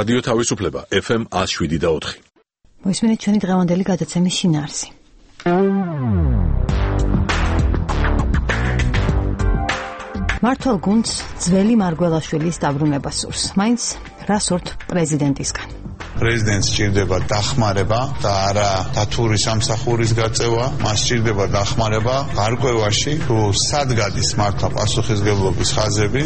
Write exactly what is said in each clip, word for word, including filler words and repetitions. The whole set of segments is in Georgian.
რადიო თავისუფლება ეფ ემ one oh seven და four. მოისმენთ ჩვენი დღევანდელი გადაცემის შინაარსი. მართალ გუნდს ძველი მარგველაშვილის დაბრუნება სურს. მაინც რა სურთ პრეზიდენტისგან? პრეზიდენტს სჭირდება დახმარება და არა დათური სამსახურის გაწევა, მას სჭირდება დახმარება გარკვევაში, თუ სად გადის მართლა პასუხისმგებლობის ხაზები.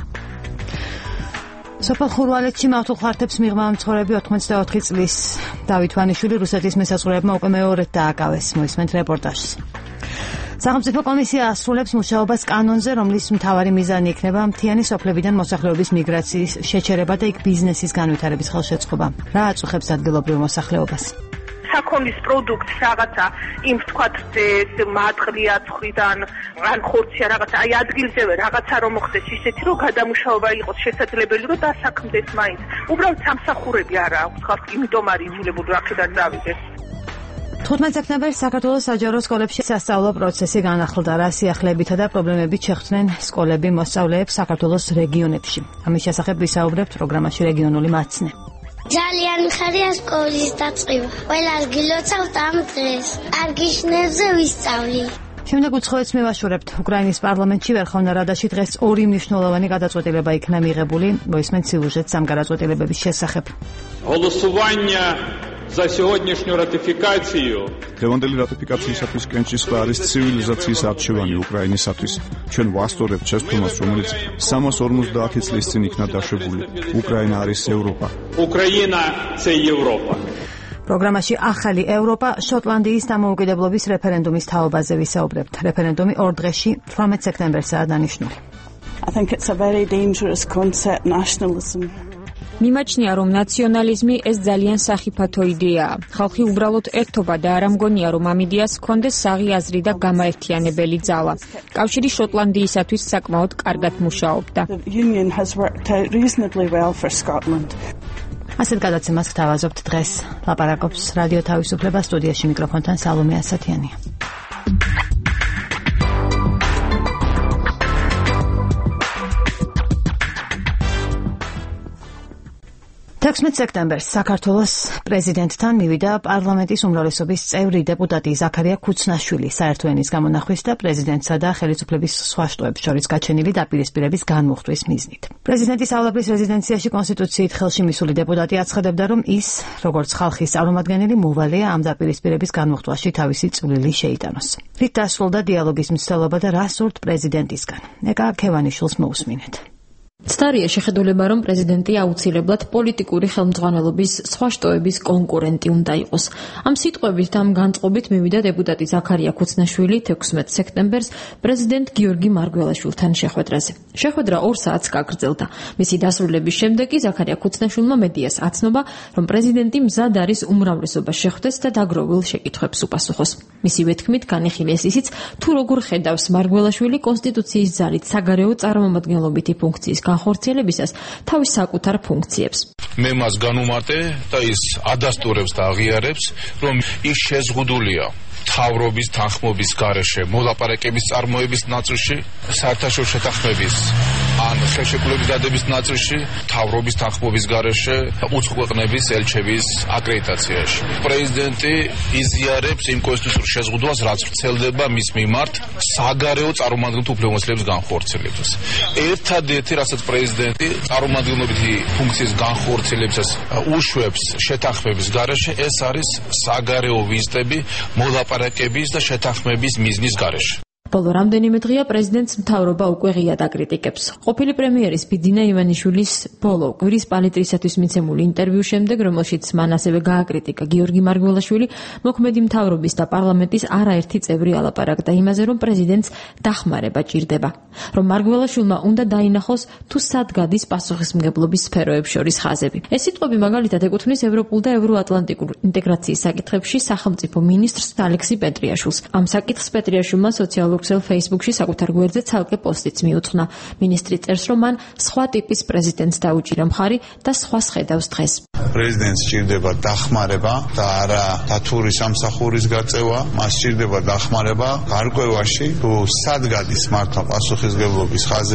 სოფელ ხურვალეთში მავთულ ხართებს მიღმა მცხოვრები ოთხმოცდაოთხი წლის დავით ვანიშვილი რუსეთის მესაზღვრეებმა უკვე მეორედ დააკავეს. მოისმენთ რეპორტაჟს. სახელმწიფო კომისია ასრულებს მუშაობას კანონზე, რომლის მთავარი მიზანი იქნება მთიანი სოფლებიდან მოსახლეობის მიგრაციის შეჩერება და იქ ბიზნესის განვითარების ხელშეწყობა. რა აწუხებს ადგილობრივ მოსახლეობას? საქონლის პროდუქტს რაღაცა იმ თქვათ მატყლია ცხრიდან ან ხორცია რაღაცა აი ადგილზევე რაღაცა რომ მოხდეს ისეთი რომ გადამუშავება იყოს შესაძლებელი რომ დასაქმდეს მაინც უბრალოდ სამსახურები არა აქვს ხალხი იმიტომ არის იძულებული აქედან წავიდეს. თხუთმეტ სექტემბერს საქართველოს საჯარო სკოლებში სასწავლო პროცესი განახლდა. რა სიახლეებითა და პრობლემებით შეხვდნენ სკოლები მოსწავლეებს საქართველოს რეგიონებში. ამის შესახებ ვისაუბრებთ პროგრამაში რეგიონული მაცნე. ძალიან ხარია სკოლის დაწყება. ყველას გილოცავთ ამ დღეს. კარგი შნებზე ვისწავლი. შემდეგ უცხოეთს მივაშურებთ. უკრაინის პარლამენტში ვერხოვნა რადაში დღეს ორი მნიშვნელოვანი გადაწყვეტილება იქნა მიღებული. მოისმენთ სიუჟეტს ამ გადაწყვეტილებების შესახებ. Голосування за сьогоднішню ратифікацію. Დღევანდელი რატიფიკაციისათვის კენჭისყრა არის ცივილიზაციის არჩევანი უკრაინისათვის. ჩვენ ვასწორებთ შესწრომას, რომელიც სამას ორმოცდაათი წლის წინ იქნა დაშვებული. უკრაინა არის ევროპა. უკრაინა це Європа. პროგრამაში ახალი ევროპა შოტლანდიის დამოუკიდებლობის რეფერენდუმის თაობაზე ვისაუბრებთ. რეფერენდუმი ორ დღეში თვრამეტ სექტემბერსაა დანიშნული. I think it's a very dangerous concept, nationalism. მიმაჩნია, რომ ნაციონალიზმი ეს ძალიან სახიფათო იდეაა. ხალხი უბრალოდ ერთობა და არ ამგონია, რომ ამ იდეას ჰქონდეს საღი აზრი და გამაერთიანებელი ძალა. კავშირი შოტლანდიისათვის საკმაოდ კარგად მუშაობდა. ასეთ გადაცემას გთავაზობთ დღეს. ლაპარაკობს რადიო თავისუფლება, სტუდიაში მიკროფონთან სალომე ასათიანია. თექვსმეტ სექტემბერს საქართველოს პრეზიდენტთან მივიდა პარლამენტის უმრავლესობის წევრი დეპუტატი ზაქარია ქუცნაშვილი საერთო ენის გამონახვის და პრეზიდენტსა და ხელისუფლების სხვა შტოებს შორის გაჩენილი დაპირისპირების განმუხტვის მიზნით. პრეზიდენტის ავლებრის რეზიდენციაში კონსტიტუციით ხელში მისული დეპუტატი აცხადებდა, რომ ის, როგორც ხალხის წარმომადგენელი, მოვალეა ამ დაპირისპირების განმუხტვაში თავისი წვლილი შეიტანოს. რით დასრულდა დიალოგის მცდელობა და რა სურთ პრეზიდენტისგან? ეკა ქევანიშვილს მოусმინეთ. ცდარია შეხედულება, რომ პრეზიდენტი აუცილებლად პოლიტიკური ხელმძღვანელობის სხვა შტოების კონკურენტი უნდა იყოს. ამ სიტყვებით და ამ განწყობით მივიდა დეპუტატი ზაქარია ქუცნაშვილი თექვსმეტ სექტემბერს პრეზიდენტ გიორგი მარგველაშვილთან შეხვედრაზე. შეხვედრა ორ საათს გაგრძელდა. მისი დასრულების შემდეგ კი ზაქარია ქუცნაშვილმა მედიას აცნობა, რომ პრეზიდენტი მზად არის უმრავლესობას შეხვდეს და დაგროვილ შეკითხვებს უპასუხოს. მისივე თქმით, განიხილეს ისიც, თუ როგორ ხედავს მარგველაშვილი კონსტიტუციის ძალით საგარეო წარმომადგენლობითი ფუნქციის განხორციელებისას თავის საკუთარ ფუნქციებს. მე მას განუმარტე და ის ადასტურებს და აღიარებს, რომ ის შეზღუდულია თავრობის თანხმობის გარეშე, მოლაპარაკების წარმოების ნაწილში, საერთაშორისო შეთანხმების ან ხელშეკრულების დადების ნაწილში, თავრობის თანხმობის გარეშე, უცხოქვეყნების ელჩების აკრედიტაციაში. პრეზიდენტი იზიარებს იმ კონსტიტუციურ შეზღუდვას, რაც ვრცელდება მის მიმართ საგარეო წარმომადგენლთა უფლებამოსილების განხორციელებას. ერთადერთი, რასაც პრეზიდენტი წარმომადგენლობითი ფუნქციის განხორციელებისას უშვებს შეთანხმების გარეშე, ეს არის საგარეო ვიზიტები მოლაპარაკების და შეთანხმების მიზნის გარეშე. ბოლო რამდენიმე დღეა პრეზიდენტს მთავრობა უკვე ღიად აკრიტიკებს. ყოფილი პრემიერის ბიძინა ივანიშვილის ბოლო კვირის პალიტრისათვის მიცემული ინტერვიუს შემდეგ, რომელშიც მან ასევე გააკრიტიკა გიორგი მარგველაშვილი, მოქმედი მთავრობის და პარლამენტის არაერთი წევრი ალაპარაკდა იმაზე, რომ პრეზიდენტს დახმარება ჭირდება. რომ მარგველაშვილმა უნდა დაინახოს, თუ სად გადის პასუხისმგებლობის სფეროებს შორის ხაზები. ეს სიტყვები მაგალითად ეკუთვნის ევროპულ და ევროატლანტიკურ ინტეგრაციის საკითხებში სახელმწიფო მინისტრს ალექსი პეტრიაშვილს. ამ საკითხს პეტრიაშვილმა სოციალურ ქსელ Facebook-ში საკუთარ გვერდზე ცალკე პოსტიც მიუძღვნა. მინისტრი წერს, რომ მან სხვა ტიპის პრეზიდენტს დაუჭირა მხარი და სხვას ხედავს დღეს. პრეზიდენტს სჭირდება დახმარება და არა დათური სამსახურის გაწევა, მას სჭირდება დახმარება გარკვევაში, თუ სად გადის მართლა პასუხისმგებლობის ხაზები.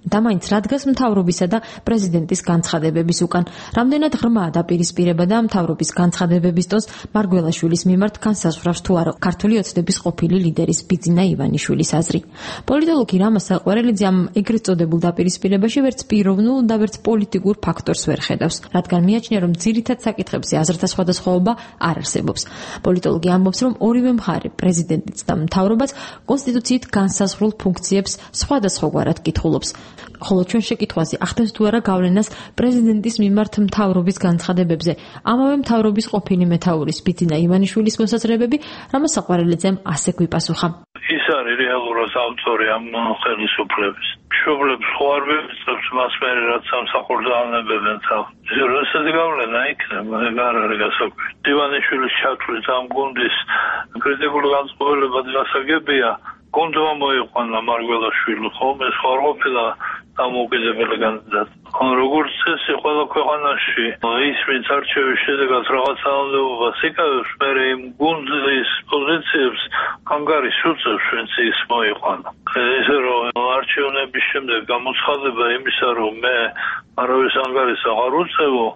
და მაინც რადგას მთავრობისა და პრეზიდენტის განცხადებების უკან. რამდენად ღრმაა დაპირისპირება და მთავრობის განცხადებების ტონს მარგველაშვილის მიმართ განსაზღვრავს თუ არა ქართული ოცნების ყოფილი ლიდერის ბიძინა ივანიშვილის აზრი. პოლიტოლოგი რამაზ საყვარელიძე ამ ეგრეთ წოდებულ დაპირისპირებაში ვერც პიროვნულ და ვერც პოლიტიკურ ფაქტორს ვერ ხედავს, რადგან მიაჩნია, რომ ძირითად საკითხებზე აზრთა სხვადასხვაობა არ არსებობს. პოლიტოლოგი ამბობს, რომ ორივე მხარე, პრეზიდენტიც და მთავრობაც კონსტიტუციით განსაზღვრულ ფუნქციებს სხვადასხვაგვარად კითხულობს. ხოლო ჩვენ შეკითხვაზე ახდენს თუ არა გავლენას პრეზიდენტის მიმართ მთავრობის განცხადებებზე, ამავე მთავრობის ყოფილი მეთაურის ბიძინა ივანიშვილის მოსაზრებები რამაზ საყვარელიძემ ასე გვიპასუხა. ის არის რეალურად ავტორი ამ ხელისუფლების. მშობლებს ხო არ ვეცდებს მას მერე რაც სამსახურდაანებებენ თავს. რუსეთი გავლენა იქნება, ეგ არ არის გასაკვირი. ივანიშვილის ჩათვლით ამ გუნდის კრიტიკული განწყობილება გასაგებია. გუნდმა მოიყვანა მარგველაშვილი, ხომ ეს ხო არ ყოფილა დამოუკიდებელი კანდიდატი. როგორც წესი ყველა ქვეყანაში ის ვინც არჩევის შედეგად რაღაც ძალაუფლებას იკავებს, მერე იმ გუნდის პოზიციებს ანგარის უწევს, ვინც ის მოიყვანა. ესე რომ არჩევნების შემდეგ გამოცხადება იმისა, რომ მე არავის ანგარის აღარ უწევო,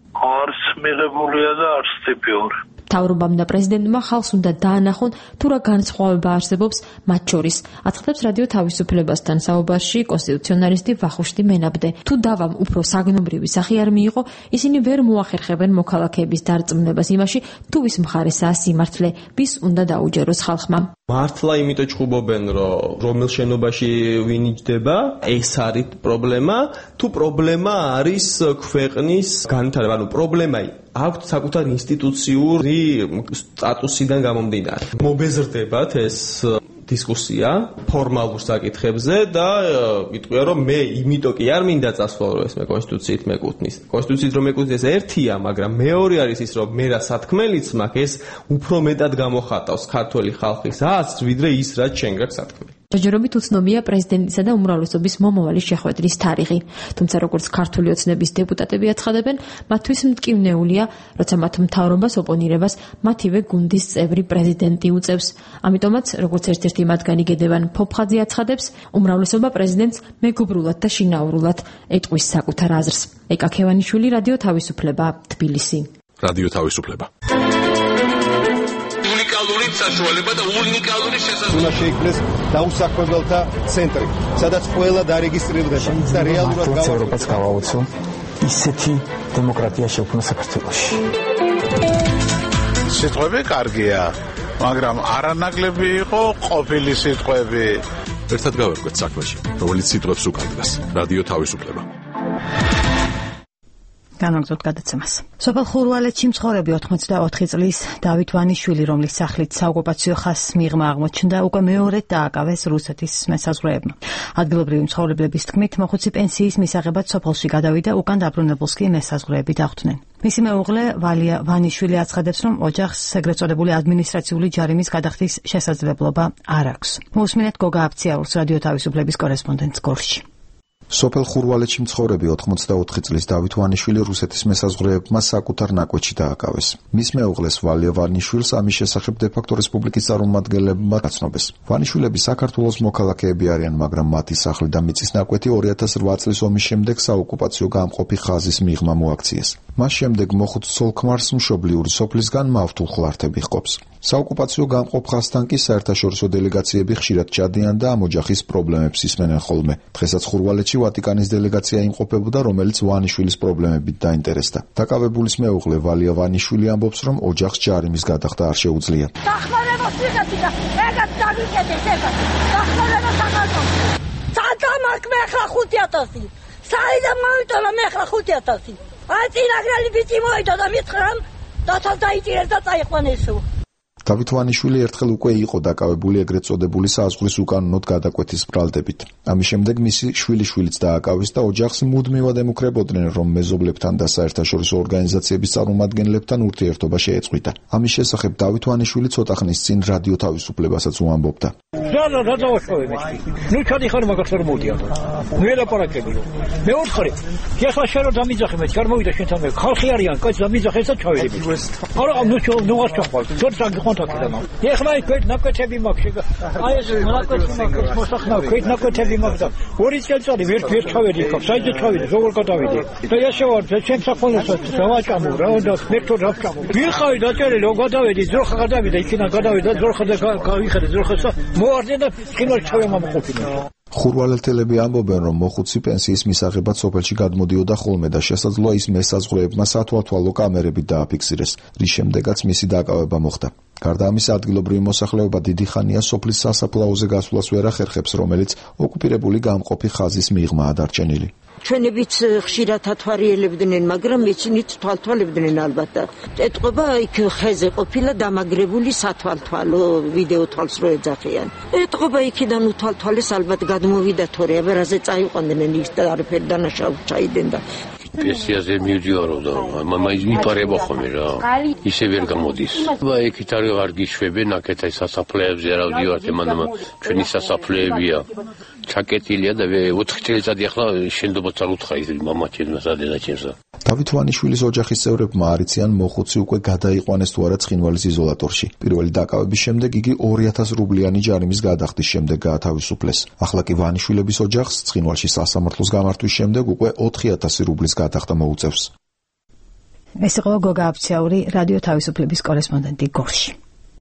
არც მიღებულია და არც ტიპიური. მთავრობამ და პრეზიდენტმა ხალხს უნდა დაანახონ თუ რა განსხვავება არსებობს მათ შორის. აცხადებს რადიო თავისუფლებასთან საუბარში კონსტიტუციონალისტი ვახუშტი მენაბდე. თუ დავამ უფრო საგნობრივი სახე არ მიიღო, ისინი ვერ მოახერხებენ მოქალაქეების დარწმუნებას იმაში, თუ ვის მხარესაა სიმართლე, ვის უნდა დაუჯეროს ხალხმა. მართლა იმიტომ ჩხუბობენ, რომ რომელ შენობაში ვინიჯდება, ეს არის პრობლემა, თუ პრობლემა არის ქვეყნის განვითარება, ანუ პრობლემა აქვს საკუთარ ინსტიტუციური სტატუსიდან გამომდინარე. მობეზრდებათ ეს დისკუსია ფორმალურ საკითხებზე და ვიტყვია, რომ მე იმიტომ კი არ მინდა წასვლა, რომ ეს მე კონსტიტუციით მეკუთვნის. კონსტიტუციით რომ მეკუთვნის ერთია, მაგრამ მეორე არის ის, რომ მე რა სათქმელიც მაქვს, ეს უფრო მეტად გამოხატავს ქართული ხალხის აზრს, ვიდრე ის, რაც შენ გაქვს სათქმელი. ჯერჯერობით უცნობია პრეზიდენტისა და უმრავლესობის მომავალი შეხვედრის თარიღი. თუმცა როგორც ქართული ოცნების დეპუტატები აცხადებენ, მათთვის მტკივნეულია, როცა მათ მთავრობას ოპონირებას მათივე გუნდის წევრი პრეზიდენტი უწევს. ამიტომაც, როგორც ერთ-ერთი მათგანი გედევან ფოფხაძე აცხადებს, უმრავლესობა პრეზიდენტს მეგობრულად და შინაურულად ეტყვის საკუთარ აზრს. ეკა ქევანიშვილი, რადიო თავისუფლება, თბილისი. რადიო თავისუფლება. საშუალება და უნიკალური შესაძლებლობა. უნდა შეიქმნეს დაუსაქმებელთა ცენტრი, სადაც ყველა დარეგისტრირდება და რეალურად ევროპას გავაუწო ისეთი დემოკრატია შექმნა საქართველოში. სიტყვები კარგია, მაგრამ არანაკლები იყო ყოფილი სიტყვები. ერთად გავერკვეთ საქმეში, რომელიც სიტყვებს უკარგავს. რადიო თავისუფლება. განაგზოთ გადაცემას. სოფელ ხურვალეთში მცხოვრები ოთხმოცდაოთხი წლის დავით ვანიშვილი, რომლის სახლით საოკუპაციო ხაზს მიღმა აღმოჩნდა, უკვე მეორედ დააკავეს რუსეთის მესაზღვრეებმა. ადგილობრივი მცხოვრებლების თქმით, მოხუცი პენსიის მისაღებად სოფელში გადავიდა, უკან დაბრუნებულს კი მესაზღვრეები დახვდნენ. მისი მეუღლე ვალია ვანიშვილი აცხადებს, რომ ოჯახს ეგრეთ წოდებული ადმინისტრაციული ჯარიმის გადახდის შესაძლებლობა არ აქვს. მოусმინეთ გოგა აფციაურს, რადიო თავისუფლების კორესპონდენტს გორში. სოფელ ხურვალეთში მცხოვრები ოთხმოცდაოთხი წლის დავით ვანიშვილი რუსეთის მესაზღვრეებმა საკუთარ ნაკვეთში დააკავეს. მის მეუღლეს ვალია ვანიშვილს ამის შესახებ დე-ფაქტო რესპუბლიკის წარმომადგენლებმა გაცნობეს. ვანიშვილები საქართველოს მოქალაქეები არიან, მაგრამ მათი სახლი და მიწის ნაკვეთი ორი ათას რვა წლის ომის შემდეგ საოკუპაციო გამყოფი ხაზის მიღმა მოაქციეს. მას შემდეგ მოხუც ცოლ-ქმარს მშობლიური სოფლისგან მავთულ ხლართები ჰყოფს. საოკუპაციო გამყოფ ხაზთან კი საერთაშორისო დელეგაციები ხშირად ჩადიან და ამ ოჯახის პრობლემებს ისმენენ ხოლმე. დღესაც ხურვალეთში ვატიკანის დელეგაცია იმყოფებოდა, რომელიც ვანიშვილის პრობლემებით დაინტერესდა. დაკავებულის მეუღლე ვალია ვანიშვილი ამბობს, რომ ოჯახს ჯარიმის გადახდა არ შეუძლია. დახმარებას ვიღებდი და ეგაც დავიკეთეთ ეგაც. დახმარებას აღარ სადა მაქვს მე ახლა ხუთი ათასი. საიდან მოვიტოლა მე ახლა ხუთი ათასი. აი წინაგრალი ბიჭი მოიდო და მითხრამ დათალ დაიჭირეს და წაიყვანესო. დავით ვანიშვილი ერთხელ უკვე იყო დაკავებული ეგრეთ წოდებული საზღვრის უკანონოდ გადაკვეთის ბრალდებით. ამის შემდეგ მისი შვილიშვილიც დააკავეს და ოჯახს მუდმივად ემუქრებოდნენ, რომ მეზობლებთან და საერთაშორისო ორგანიზაციების წარმომადგენლებთან ურთიერთობა შეეწყვიტა. ამის შესახებ დავით ვანიშვილი ცოტა ხნის წინ რადიო თავისუფლებასაც უამბობდა. ზალა გადავაშოვე. ნუ ჩადიხარ მაგას არ მოდია. მე ლაპარაკები. მე ვთხარი. ეხლა შენ რომ დამიძახე მე ჩარ მოვიდა შენთან მე. ხალხი არიან, კაც დამიძახე და ჩავედი. არა, ნუ ნუ ვასწავლ. თორსა გიხონ კონტაქტიდან. ეხლა იქ ნაკვეთები მაქვს. აი ეს ნაკვეთი მაქვს, მოსახნავ, იქ ნაკვეთები მაქვს და ორი წელიწადი ვერ ვერ ჩავედი იქ. საერთოდ ჩავედი, როგორ გადავედი. და ესე ვარ, ჩემს საფონესაც დავაჭამო რა და მეთოდ დავჭამო. ვიხავი დაჭერილი, რომ გადავედი, ძროხა გადავედი, იქიდან გადავედი და ძროხა და გავიხედე ძროხასა. მოვარდე და ხილვარ ჩავემამოყოფინა. ხურვალელთელები ამბობენ, რომ მოხუცი პენსიის მისაღებად სოფელში გადმოდიოდა ხოლმე და შესაძლოა ის მესაზღვრეებმა სათვალთვალო კამერებით დააფიქსირეს, რის შემდეგაც მისი დაკავება მოხდა. გარდა ამისა, ადგილობრივი მოსახლეობა დიდი ხანია სოფლის სასაფლაოზე გასვლას ვერ ახერხებს, რომელიც ოკუპირებული გამყოფი ხაზის მიღმაა დარჩენილი. ჩვენებიც ხშირად ათვარიელებდნენ, მაგრამ ეცინით თვალთვალებდნენ ალბათ. ეტყობა იქ ხეზე ყოფილა დამაგრებული სათვალთვალო ვიდეო თვალს რო ეძახიან. ეტყობა იქიდან უთვალთვალეს ალბათ გადმოვიდა თორე, აბა რაზე წაიყვანდნენ ის და არაფერი დანაშაული ჩაიდენ და პენსიაზე მივდივარო და მამა იპარება ხოლმე რა. ისე ვერ გამოდის. აბა იქით არ გიშვებენ, აქეთ აი სასაფლეებზე რა ვდივართ, მანამ ჩვენი სასაფლეებია. ჩაკეტილია და ოთხი წელიწადი ახლა შენდობაც არ უთხრა ის მამა ჩემს ადენაჩენსა. დავით ვანიშვილის ოჯახის წევრებმა არიციან მოხუცი უკვე გადაიყვანეს თუ არა ცხინვალის იზოლატორში. პირველი დაკავების შემდეგ იგი ორი ათას რუბლიანი ჯარიმის გადახდის შემდეგ გაათავისუფლეს. ახლა კი ვანიშვილების ოჯახს ცხინვალში სასამართლოს გამართვის შემდეგ უკვე ოთხი ათასი რუბლის გადახდა მოუწევს. ეს იყო გოგა აფციური, რადიო თავისუფლების კორესპონდენტი გორში.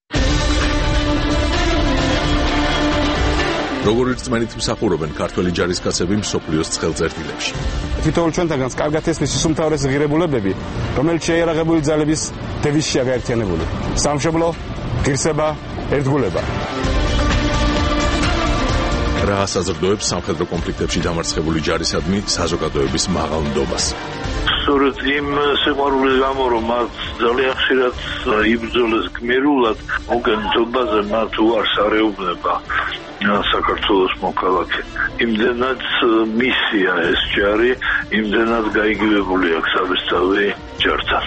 როგორიც წმენით მსახურობენ ქართველი ჯარისკაცები მსოფლიოს ცხელწერტილებში. თითოეულ ჩვენთაგანს კარგად ესმის ის უმთავრესი ღირებულებები, რომელიც შეიარაღებული ძალების დევიზშია გაერთიანებული. სამშობლო, ღირსება, ერთგულება. რა საზრდოებს სამხედრო კონფლიქტებში დამარცხებული ჯარისადმი საზოგადოების მაღალ ნდობას. სწორედ იმ სიყვარულის გამო, რომ მათ ძალიან ხშირად იბრძოლეს გმირულად, უკან ნდობაზე მათ უარს არეუბნება საქართველოს მოქალაქე. იმდენად მისია ეს ჯარი, იმდენად გაიგივებული აქვს საბესწავლი ჯართან.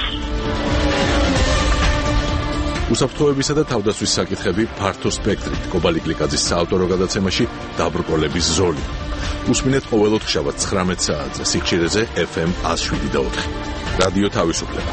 უსაფრთხოებისა და თავდაცვის საკითხები ფართო სპექტრით. კობალი გლიკაძის საავტორო გადაცემაში დაბრკოლების ზოლი. უსმინეთ ყოველ ოთხშაბათ ცხრამეტ საათზე სიხშირეზე ეფ ემ ათას შვიდი და ოთხი. რადიო თავისუფლება.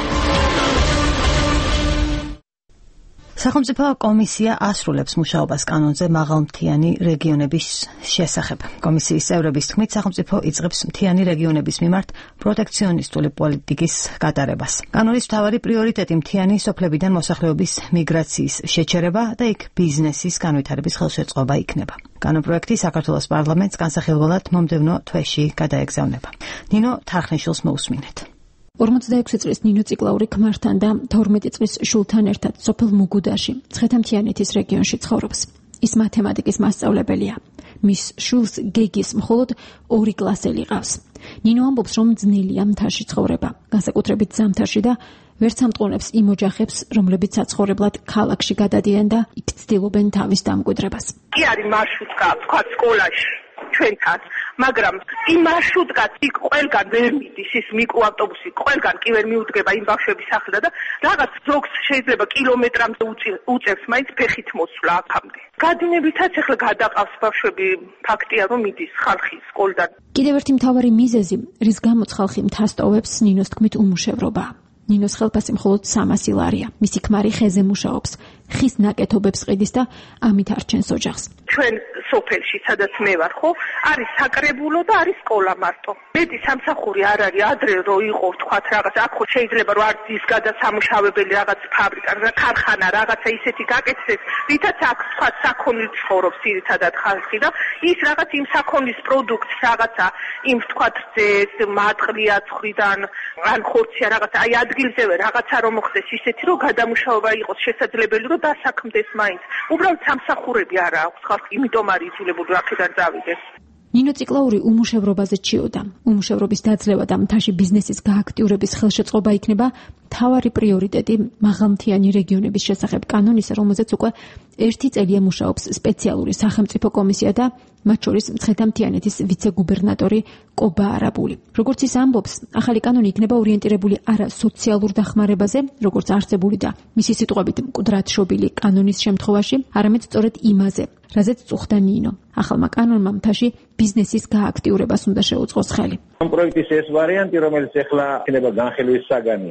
სახელმწიფო კომისია ასრულებს მუშაობას კანონზე მაღალმთიანი რეგიონების შესახებ. კომისიის წევრების თქმით, სახელმწიფო იწყებს მთიანი რეგიონების მიმართ პროტექციონისტული პოლიტიკის გატარებას. კანონის მთავარი პრიორიტეტი მთიანი სოფლებიდან მოსახლეობის მიგრაციის შეჩერება და იქ ბიზნესის განვითარების ხელშეწყობა იქნება. კანონპროექტი საქართველოს პარლამენტს განსახილველად მომდევნო თვეში გადაეგზავნება. ნინო თარხნიშვილს მოусმინეთ. ორმოცდაექვსი წლის ნინო ციკლაური ქმართან და თორმეტი წლის შულთან ერთად სოფელ მუგუდაში, ცხეთამთიანეთის რეგიონში ცხოვრობს. ის მათემატიკის მასწავლებელია. მის შულს გეგის მხოლოდ ორი კლასელი ყავს. ნინო ამბობს, რომ ძნელია მთაში ცხოვრება, განსაკუთრებით ზამთარში და ვერ სამტყუნებს იმ ოჯახებს, რომლებიც საცხოვრებლად ქალაქში გადადიან და იქ ცდილობენ თავის დამკვიდრებას. კი არის მარშრუტკა, თქვა სკოლაში. ჩვენთან, მაგრამ იმ მარშრუტკაც იქ ყველგან ვერ მიდის, ის მიკროავტობუსი ყველგან კი ვერ მიუდგება იმ ბავშვების სახლდა და რაღაც ზოგს შეიძლება კილომეტრამდე უწევს მაინც ფეხით მოსვლა აქამდე. გადინებითაც ახლა გადაყავს ბავშვები, ფაქტია რომ მიდის ხალხი სკოლიდან. კიდევ ერთი მთავარი მიზეზი, რის გამოც ხალხი მთასტოვებს, ნინოს თქმით უმუშევრობა. ნინოს ხელფასი მხოლოდ სამასი ლარია. მისი ქმარი ხეზე მუშაობს, ხის ნაკეთობებს ყიდის და ამით არჩენს ოჯახს. ჩვენ სოფელში, სადაც მე ვარ, ხო, არის საკრებულო და არის სკოლა მარტო. მეტი სამსახური არ არის, ადრე რო იყო, ვთქვათ, რაღაც, აქ ხო შეიძლება რომ არც ის გადასამუშავებელი რაღაც ფაბრიკა, ქარხანა, რაღაცა ისეთი გაკეთდეს, რითაც აქ ვთქვათ, საქონლით ცხოვრობს ძირითადად ხალხი და ის რაღაც იმ საქონლის პროდუქტს რაღაცა, იმ ვთქვათ, ეს მატყლია ცხრიდან, ან ხორცია რაღაცა, აი ადგილზე რაღაცა რომ მოხდეს ისეთი, რომ გადამუშავება იყოს შესაძლებელი, რომ დასაქმდეს მაინც. უბრალოდ სამსახურები არა აქვს ხალხი, იმიტომ არის იძულებული აქედან წავიდეს. ნინო ციკლაური უმუშევრობაზე ჩიოდა. უმუშევრობის დაძლევა და მთაში ბიზნესის გააქტიურების ხელშეწყობა იქნება მთავარი პრიორიტეტი მაღალმთიანი რეგიონების შესახებ კანონისა, რომელზეც უკვე ერთი წელია მუშაობს სპეციალური სახელმწიფო კომისია და მათ შორის მცხეთა-მთიანეთის ვიცე-გუბერნატორი კობა არაბული. როგორც ის ამბობს, ახალი კანონი იქნება ორიენტირებული არა სოციალურ დახმარებაზე, როგორც არსებული და მისი სიტყვებით მკვდრად შობილი კანონის შემთხვევაში, არამედ სწორედ იმაზე, რაზეც წუხდა ნინო. ახალმა კანონმა მთაში ბიზნესის გააქტიურებას უნდა შეუწყოს ხელი. ამ პროექტის ეს ვარიანტი, რომელიც ახლა იქნება განხილვის საგანი, ითვალის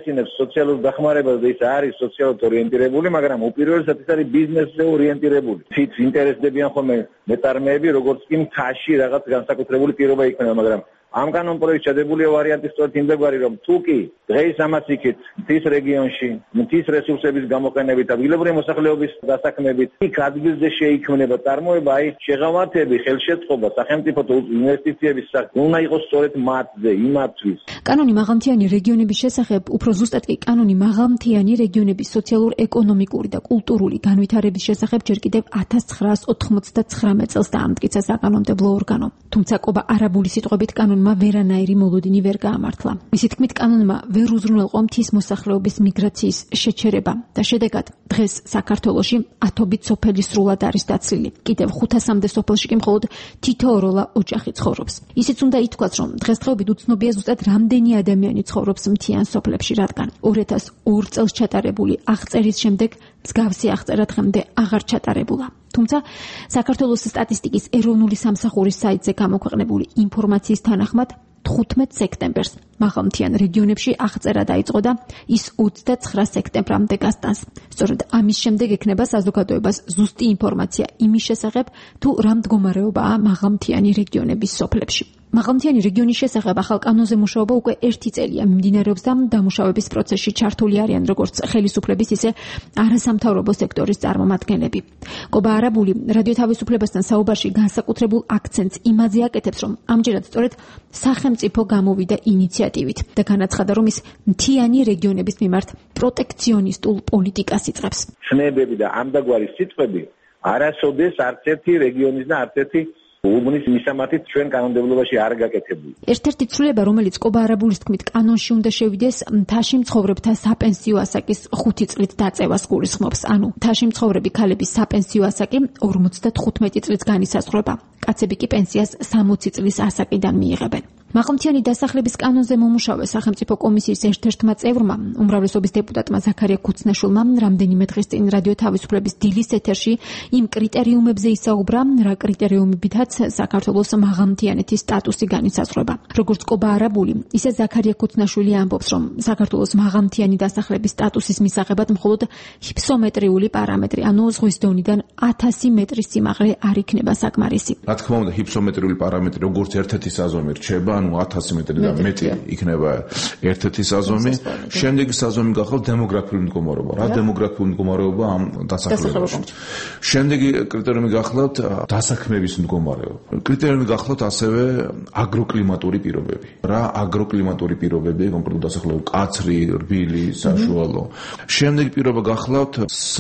ითვალისწინებს სოციალურ დახმარებას და ის არის სოციალურად ორიენტირებული, მაგრამ უპირველესად ის არის ბიზნესზე ორიენტირებული. თვით ინტერესდებიან ხოლმე მეტარმეები, როგორც კი მთაში რაღაც განსაკუთრებული პირობა იქნება, მაგრამ ამ კანონ პროექტში ჩადებულია ვარიანტი სწორედ იმდაგვარი, რომ თუ კი დღეს ამას იქით მთის რეგიონში, მთის რესურსების გამოყენებით, ადგილობრივი მოსახლეობის დასაქმებით, იქ ადგილზე შეიქმნება წარმოება, აი შეღავათები, ხელშეწყობა, სახელმწიფო ინვესტიციების სახით უნდა იყოს სწორედ მათზე, იმათთვის. კანონი მაღალმთიანი რეგიონების შესახებ, უფრო ზუსტად კი კანონი მაღალმთიანი რეგიონების სოციალურ-ეკონომიკური და კულტურული განვითარების შესახებ ჯერ კიდევ ათას ცხრაას ოთხმოცდათხრამეტ წელს დაამტკიცა საკანონმდებლო ორგანო. თუმცა ყობა არაბული სიტყვებით კანონმა ვერანაირი მოლოდინი ვერ გაამართლა. მისი თქმით, კანონმა ვერ უზრუნველყო მთის მოსახლეობის მიგრაციის შეჩერება და შედეგად დღეს საქართველოში ათობით სოფელი სრულად არის დაცლილი. კიდევ ხუთასამდე სოფელში კი მხოლოდ თითოეულა ოჯახი ცხოვრობს. ისიც უნდა ითქვას, რომ დღესდღეობით უცნობია ზუსტად რამდენი ადამიანი ცხოვრობს მთიან სოფლებში, რადგან ორ ათას ორ წელს ჩატარებული აღწერის შემდეგ მსგავსი აღწერა დღემდე აღარ ჩატარებულა. თუმცა საქართველოს სტატისტიკის ეროვნული სამსახურის საიტზე გამოქვეყნებული ინფორმაციის თანახმად თხუთმეტ სექტემბერს მაღალმთიან რეგიონებში აღწერა დაიწყო და ის ოცდაცხრა სექტემბრამდე გასტანს. სწორედ ამის შემდეგ ექნება საზოგადოებას ზუსტი ინფორმაცია იმის შესახებ, თუ რა მდგომარეობაა მაღალმთიანი რეგიონების სოფლებში. მაღალმთიანი რეგიონის შესახებ ახალ კანონზე მუშაობა უკვე ერთი წელია მიმდინარეობს და დამუშავების პროცესში ჩართული არიან როგორც ხელისუფლების, ისე არასამთავრობო სექტორის წარმომადგენლები. ყობა არაბული რადიო თავისუფლებასთან საუბარში განსაკუთრებულ აქცენტს იმაზე აკეთებს, რომ ამჯერად სწორედ სახელმწიფო გამოვიდა ინიციატივით და განაცხადა, რომ ის მთიანი რეგიონების მიმართ პროტექციონისტულ პოლიტიკას იწყებს. ცნებები და ამდაგვარი სიტყვები არასოდეს არც ერთი რეგიონის და არც ერთი უბნის მისამართით ჩვენ კანონმდებლობაში არ გაკეთებული. ერთ-ერთი ცვლილება, რომელიც ყობა არაბულის თქმით კანონში უნდა შევიდეს, მთაში მცხოვრებთა საპენსიო ასაკის ხუთი წლით დაწევას გულისხმობს. ანუ მთაში მცხოვრები ქალების საპენსიო ასაკი ორმოცდათხუთმეტი წლით განისაზღვრება. კაცები კი პენსიას სამოცი წლის ასაკიდან მიიღებენ. მაღალმთიანი დასახლების კანონზე მომუშავე სახელმწიფო კომისიის ერთ-ერთმა წევრმა, უმრავლესობის დეპუტატმა ზაქარია ქუცნაშვილმა, რამდენიმე დღის წინ რადიო თავისუფლების დილის ეთერში იმ კრიტერიუმებზე ისაუბრა, რა კრიტერიუმებითაც საქართველოს მაღალმთიანეთის სტატუსი განისაზღვრება. როგორც ყობა არაბული, ისე ზაქარია ქუცნაშვილი ამბობს, რომ საქართველოს მაღალმთიანი დასახლების სტატუსის მისაღებად მხოლოდ ჰიფსომეტრიული პარამეტრი, ანუ ზღვის დონიდან ათასი მეტრის სიმაღლე არ იქნება საკმარისი. რა თქმა უნდა, ჰიფსომეტრიული პარამეტრი როგორც ერთ-ერთი საზომი რჩება, ანუ ათასი მეტრი და მეტი იქნება ერთ-ერთი საზომი. შემდეგი საზომი გახლავთ დემოგრაფიული მდგომარეობა. რა დემოგრაფიული მდგომარეობა ამ დასახლებაში. შემდეგი კრიტერიუმი გახლავთ დასაქმების მდგომარეობა. კრიტერიუმი გახლავთ ასევე აგროკლიმატური პირობები. რა აგროკლიმატური პირობები, კონკრეტულად დასახლებები, კაცრი, რბილი, საშუალო. შემდეგი პირობა გახლავთ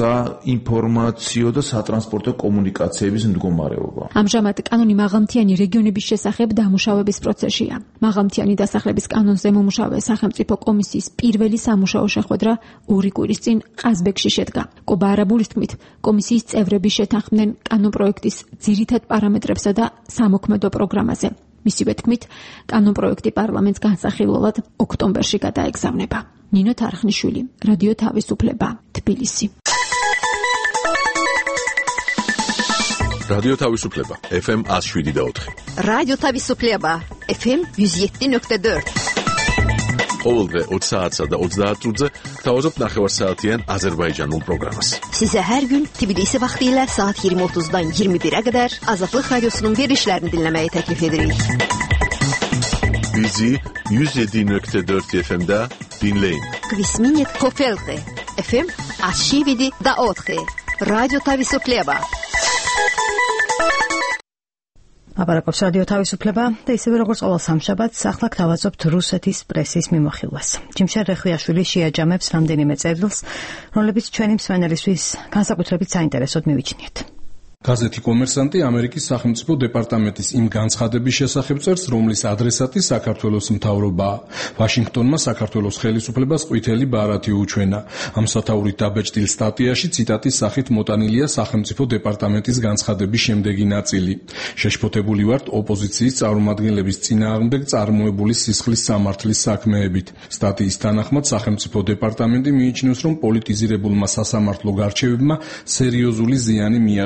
საინფორმაციო და სატრანსპორტო კომუნიკაციების მდგომარეობა. ამჟამად კანონი მაღალმთიანი რეგიონების შესახებ დამუშავების პროცესშია. მაღალმთიანი დასახლების კანონზე მომუშავე სახელმწიფო კომისიის პირველი სამუშაო შეხვედრა ორი კვირის წინ ყაზბეგში შედგა. ყობა არაბულის თქმით, კომისიის წევრები შეთანხმდნენ კანონპროექტის ძირითად პარამეტრებსა და სამოქმედო პროგრამაზე. მისივე თქმით, კანონპროექტი პარლამენტს განსახილველად ოქტომბერში გადაეგზავნება. ნინო თარხნიშვილი, რადიო თავისუფლება, თბილისი. რადიო თავისუფლება, ეფ ემ ათს შვიდი და ოთხი. რადიო თავისუფლება, ეფ ემ yüz yedi nokta dört. ყოველდღე ოცი საათსა და ოცდაათ წუთზე გთავაზობთ ნახევარსაათიან აზერბაიჯანულ პროგრამას. Size her gün Tbilisi vaxtilə saat iyirmi otuzdan iyirmi birə qədər Azadlıq Radiosunun verilişlərini dinləməyi təklif edirik. Bizi yüz yedi nokta dört efe em'də dinləyin. Kvisminet Kofelte, efe em ათს შვიდი და ოთხი. Radio Tavisupleba. აბარაკობს რადიო თავისუფლება და ისევე როგორც ყოველ სამშაბათს ახლა გთავაზობთ რუსეთის პრესის მიმოხილვას. ჯიმშარ რეხვიაშვილი შეაჯამებს რამდენიმე წერილს, რომლებიც ჩვენი მსმენელისთვის განსაკუთრებით საინტერესოდ მივიჩნიათ. გაზეთი კომერსანტი ამერიკის სახელმწიფო დეპარტამენტის იმ განცხადების შესახებ წერს, რომლის ადრესატი საქართველოს მთავრობაა. ვაშინგტონმა საქართველოს ხელისუფლებას ყვითელი ბარათი უჩვენა. ამ სათაურით დაბეჭდილ სტატიაში ციტატის სახით მოტანილია სახელმწიფო დეპარტამენტის განცხადების შემდეგი ნაწილი. შეშფოთებული ვართ ოპოზიციის წარმომადგენლების წინააღმდეგ წარმოებული სისხლის სამართლის საქმეებით. სტატიის თანახმად სახელმწიფო დეპარტამენტი მიიჩნევს, რომ პოლიტიზირებულმა სასამართლო გარჩევებმა სერიოზული ზიანი მიაყენა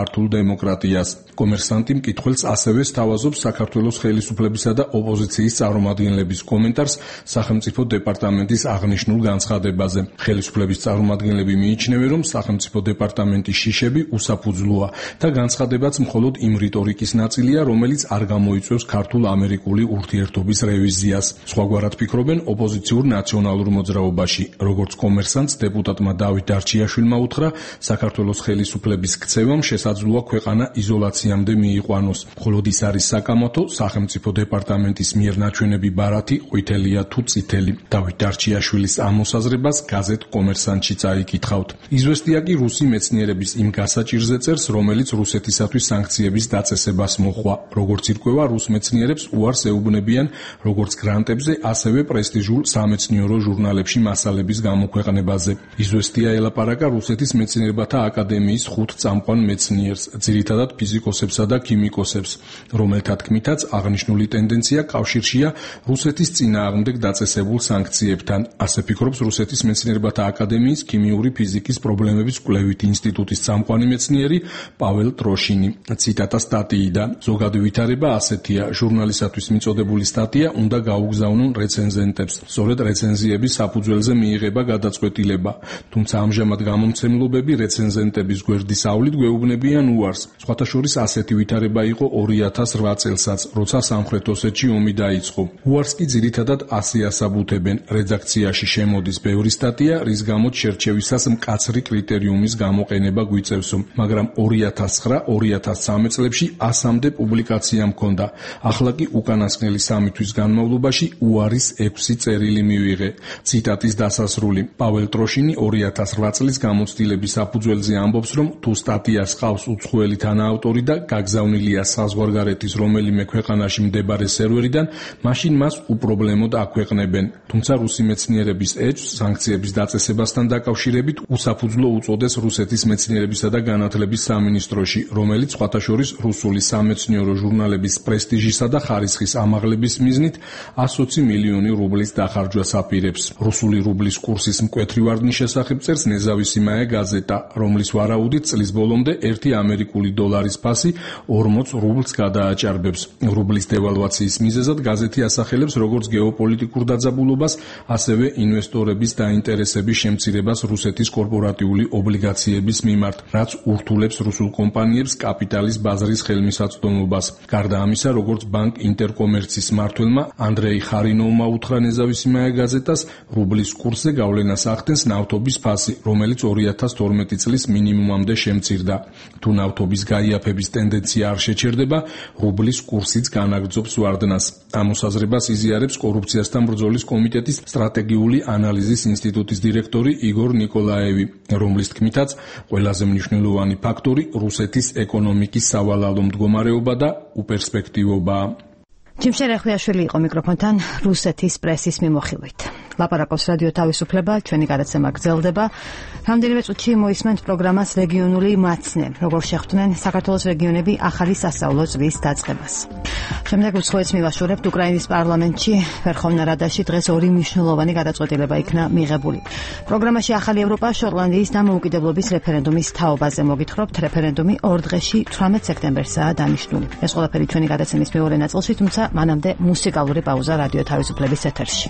ქართულ დემოკრატიას. კომერსანტი მკითხველს ასევე სთავაზობს საქართველოს ხელისუფლებისა და ოპოზიციის წარმომადგენლების კომენტარს სახელმწიფო დეპარტამენტის აღნიშნულ განცხადებაზე. ხელისუფლების წარმომადგენლები მიიჩნევენ, რომ სახელმწიფო დეპარტამენტის შიშები უსაფუძვლოა და განცხადებაც მხოლოდ იმ რიტორიკის ნაწილია, რომელიც არ გამოიწვევს ქართულ-ამერიკული ურთიერთობის რევიზიას. სხვაგვარად ფიქრობენ ოპოზიციურ ნაციონალურ მოძრაობაში. როგორც კომერსანტს დეპუტატმა დავით დარჩიაშვილმა უთხრა, საქართველოს ხელისუფლების ქცევამ შესაძლოა ქვეყანა იზოლაციამდე მიიყვანოს. მხოლოდ ის არის საკამათო, სახელმწიფო დეპარტამენტის მიერ ნაჩვენები ბარათი ყვითელია თუ წითელი. დავით დარჩიაშვილის ამ მოსაზრებას გაზეთ კომერსანტში წაიკითხავთ. იზვესტია კი რუსი მეცნიერების იმ გასაჭირზე წერს, რომელიც რუსეთისათვის სანქციების დაწესებას მოჰყვა. როგორც ირკვევა, რუს მეცნიერებს უარს ეუბნებიან როგორც გრანტებზე, ასევე პრესტიჟულ სამეცნიერო ჟურნალებში მასალების გამოქვეყნებაზე. იზვესტია ელაპარაკა რუსეთის მეცნიერებათა აკადემიის ხუთ წამყვან მეცნიერს, ძირითადად ფიზიკოსებსა და ქიმიკოსებს, რომელთა თქმითაც აღნიშნული ტენდენცია კავშირშია რუსეთის წინააღმდეგ დაწესებულ სანქციებთან. ასე ფიქრობს რუსეთის მეცნიერებათა აკადემიის ქიმიური ფიზიკის პრობლემების კვლევით ინსტიტუტის წამყვანი მეცნიერი პაվել ტროშინი. ციტატა სტატიიდან. ზოგადი ვითარება ასეთია: ჟურნალისათვის მიწოდებული სტატია უნდა გაუგზავნონ რეცენზენტებს. სწორედ რეცენზიების საფუძველზე მიიღება გადაწყვეტილება. თუმცა ამჟამად გამომცემლობები რეცენზენტების გვერდის ავლით გვეუბნებიან უარს. სხვათა შორის ასეთი ვითარება იყო ორი ათას რვა წელსაც, როცა სამხრეთ ოსეთში ომი დაიწყო. უარს კი ძირითადად ასე ასაბუთებენ. რედაქციაში შემოდის ბევრი სტატია, რის გამოც შერჩევისას მკაცრი კრიტერიუმის გამოყენება გვიწევსო, მაგრამ ორი ათას ცხრა ორი ათას ცხრამეტ წლებში ასამდე პუბლიკაცია მქონდა. ახლა კი უკანასკნელი სამი თვის განმავლობაში უარის ექვსი წერილი მივიღე. ციტატის დასასრული. პაվել ტროშინი ორი ათას რვა წლის გამოცდილების საფუძველზე ამბობს, რომ თუ სტატიას ყავს უცხოელი თანაავტორი და გაგზავნილია საზღვარგარეთის რომელიმე ქვეყანაში მდებარე სერვერიდან, მაშინ მას უპრობლემოდ აქვეყნებენ. თუმცა რუსი მეცნიერების ეჭვს სანქციების დაწესებასთან დაკავშირებით უსაფუძვლო უწოდეს რუსეთის მეცნიერებისა და განათლების სამინისტროში, რომელიც სხვათა შორის რუსული სამეცნიერო ჟურნალების პრესტიჟისა და ხარისხის ამაღლების მიზნით εκατი ოცი მილიონი რუბლის დახარჯვას აპირებს. რუსული რუბლის კურსის მკვეთრი ვარდნის შესახებ წერს ნეზავისიმაია გაზეტა, რომლის ვარაუდით წლის ბოლომდე ერთი ამერიკული დოლარის ფასი ორმოც რუბლს გადააჭარბებს. რუბლის დევალვაციის მიზეზად გაზეთი ასახელებს როგორც გეოპოლიტიკურ დაძაბულობას, ასევე ინვესტორების დაინტერესების შემცირებას რუსეთის კორპორატიული ობლიგაციების მიმართ, რაც ურთულებს რუსულ კომპანიებს კაპიტალის ბაზრის ხელმისაწვდომობას. გარდა ამისა, როგორც ბანკ ინტერკომერცის მმართველმა ანდრეი ხარინოვმა უთხრა ნეზავისიმაია გაზეტას, რუბლის კურსზე გავლენას ახდენს ნავთობის ფასი, რომელიც ორი ათას თორმეტი წლის მინიმუმამდე შემცირდა. თუ ნავთობის გაიაფების ტენდენცია არ შეჩერდება, რუბლის კურსიც განაგრძობს ვარდნას. ამ მოსაზრებას იზიარებს კორუფციასთან ბრძოლის კომიტეტის სტრატეგიული ანალიზის ინსტიტუტის დირექტორი იგორ ნიკოლაევი, რომლის თქმითაც ყველაზე მნიშვნელოვანი ფაქტორი რუსეთის ეკონომიკის სავალალო მდგომარეობა და უპერსპექტივობაა. ჯიმშე რეხვიაშვილი იყო მიკროფონთან რუსეთის პრესის მიმოხილვით. ლაპარაკობს რადიო თავისუფლება, ჩვენი გადაცემა გრძელდება. რამდენიმე წუთში მოისმენთ პროგრამას რეგიონული მაცნე, როგორ შეხვდნენ საქართველოს რეგიონები ახალი სასწავლო წლის დაწყებას. შემდეგ უცხოეთს მივაშორებთ უკრაინის პარლამენტში, ვერხოვნა რადაში დღეს ორი მნიშვნელოვანი გადაწყვეტილება იქნა მიღებული. პროგრამაში ახალი ევროპა შოტლანდიის დამოუკიდებლობის რეფერენდუმის თაობაზე მოგითხრობთ. რეფერენდუმი ორ დღეში თვრამეტ სექტემბერსაა დანიშნული. ეს ყველაფერი ჩვენი გადაცემის მეორე ნაწილში, თუმცა მანამდე მუსიკალური პაუზა რადიო თავისუფლების ეთერში.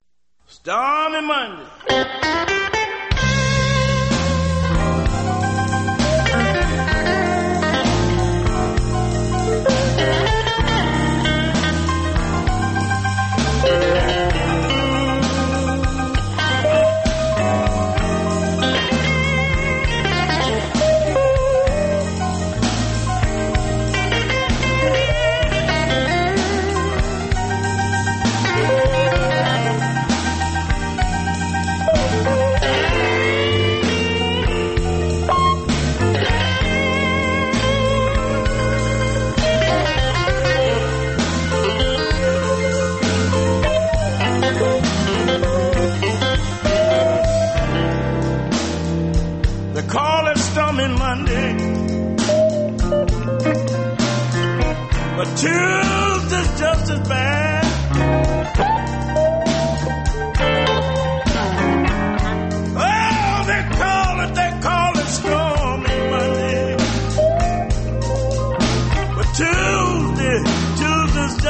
Stormy Monday. Tuesday's just as bad. Oh, they call it, they call it stormy Monday.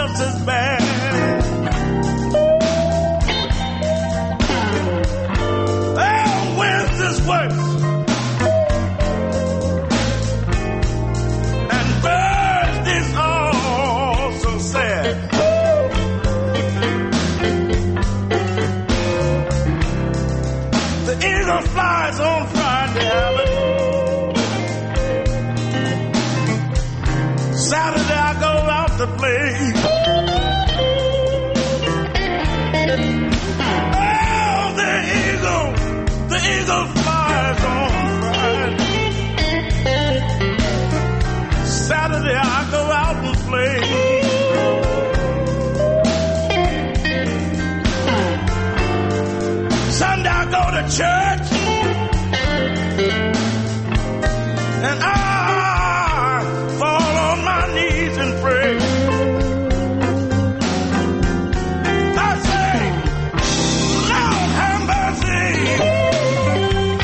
just as bad. Oh, Wednesday's worse. And Thursday's also sad. The eagle flies on Friday, Alan. Saturday I go out to play. Oh, the eagle, the eagle flies on Friday. Saturday I go out and play. Sunday I go to church. And I fall on my knees and pray. I say, Lord have mercy.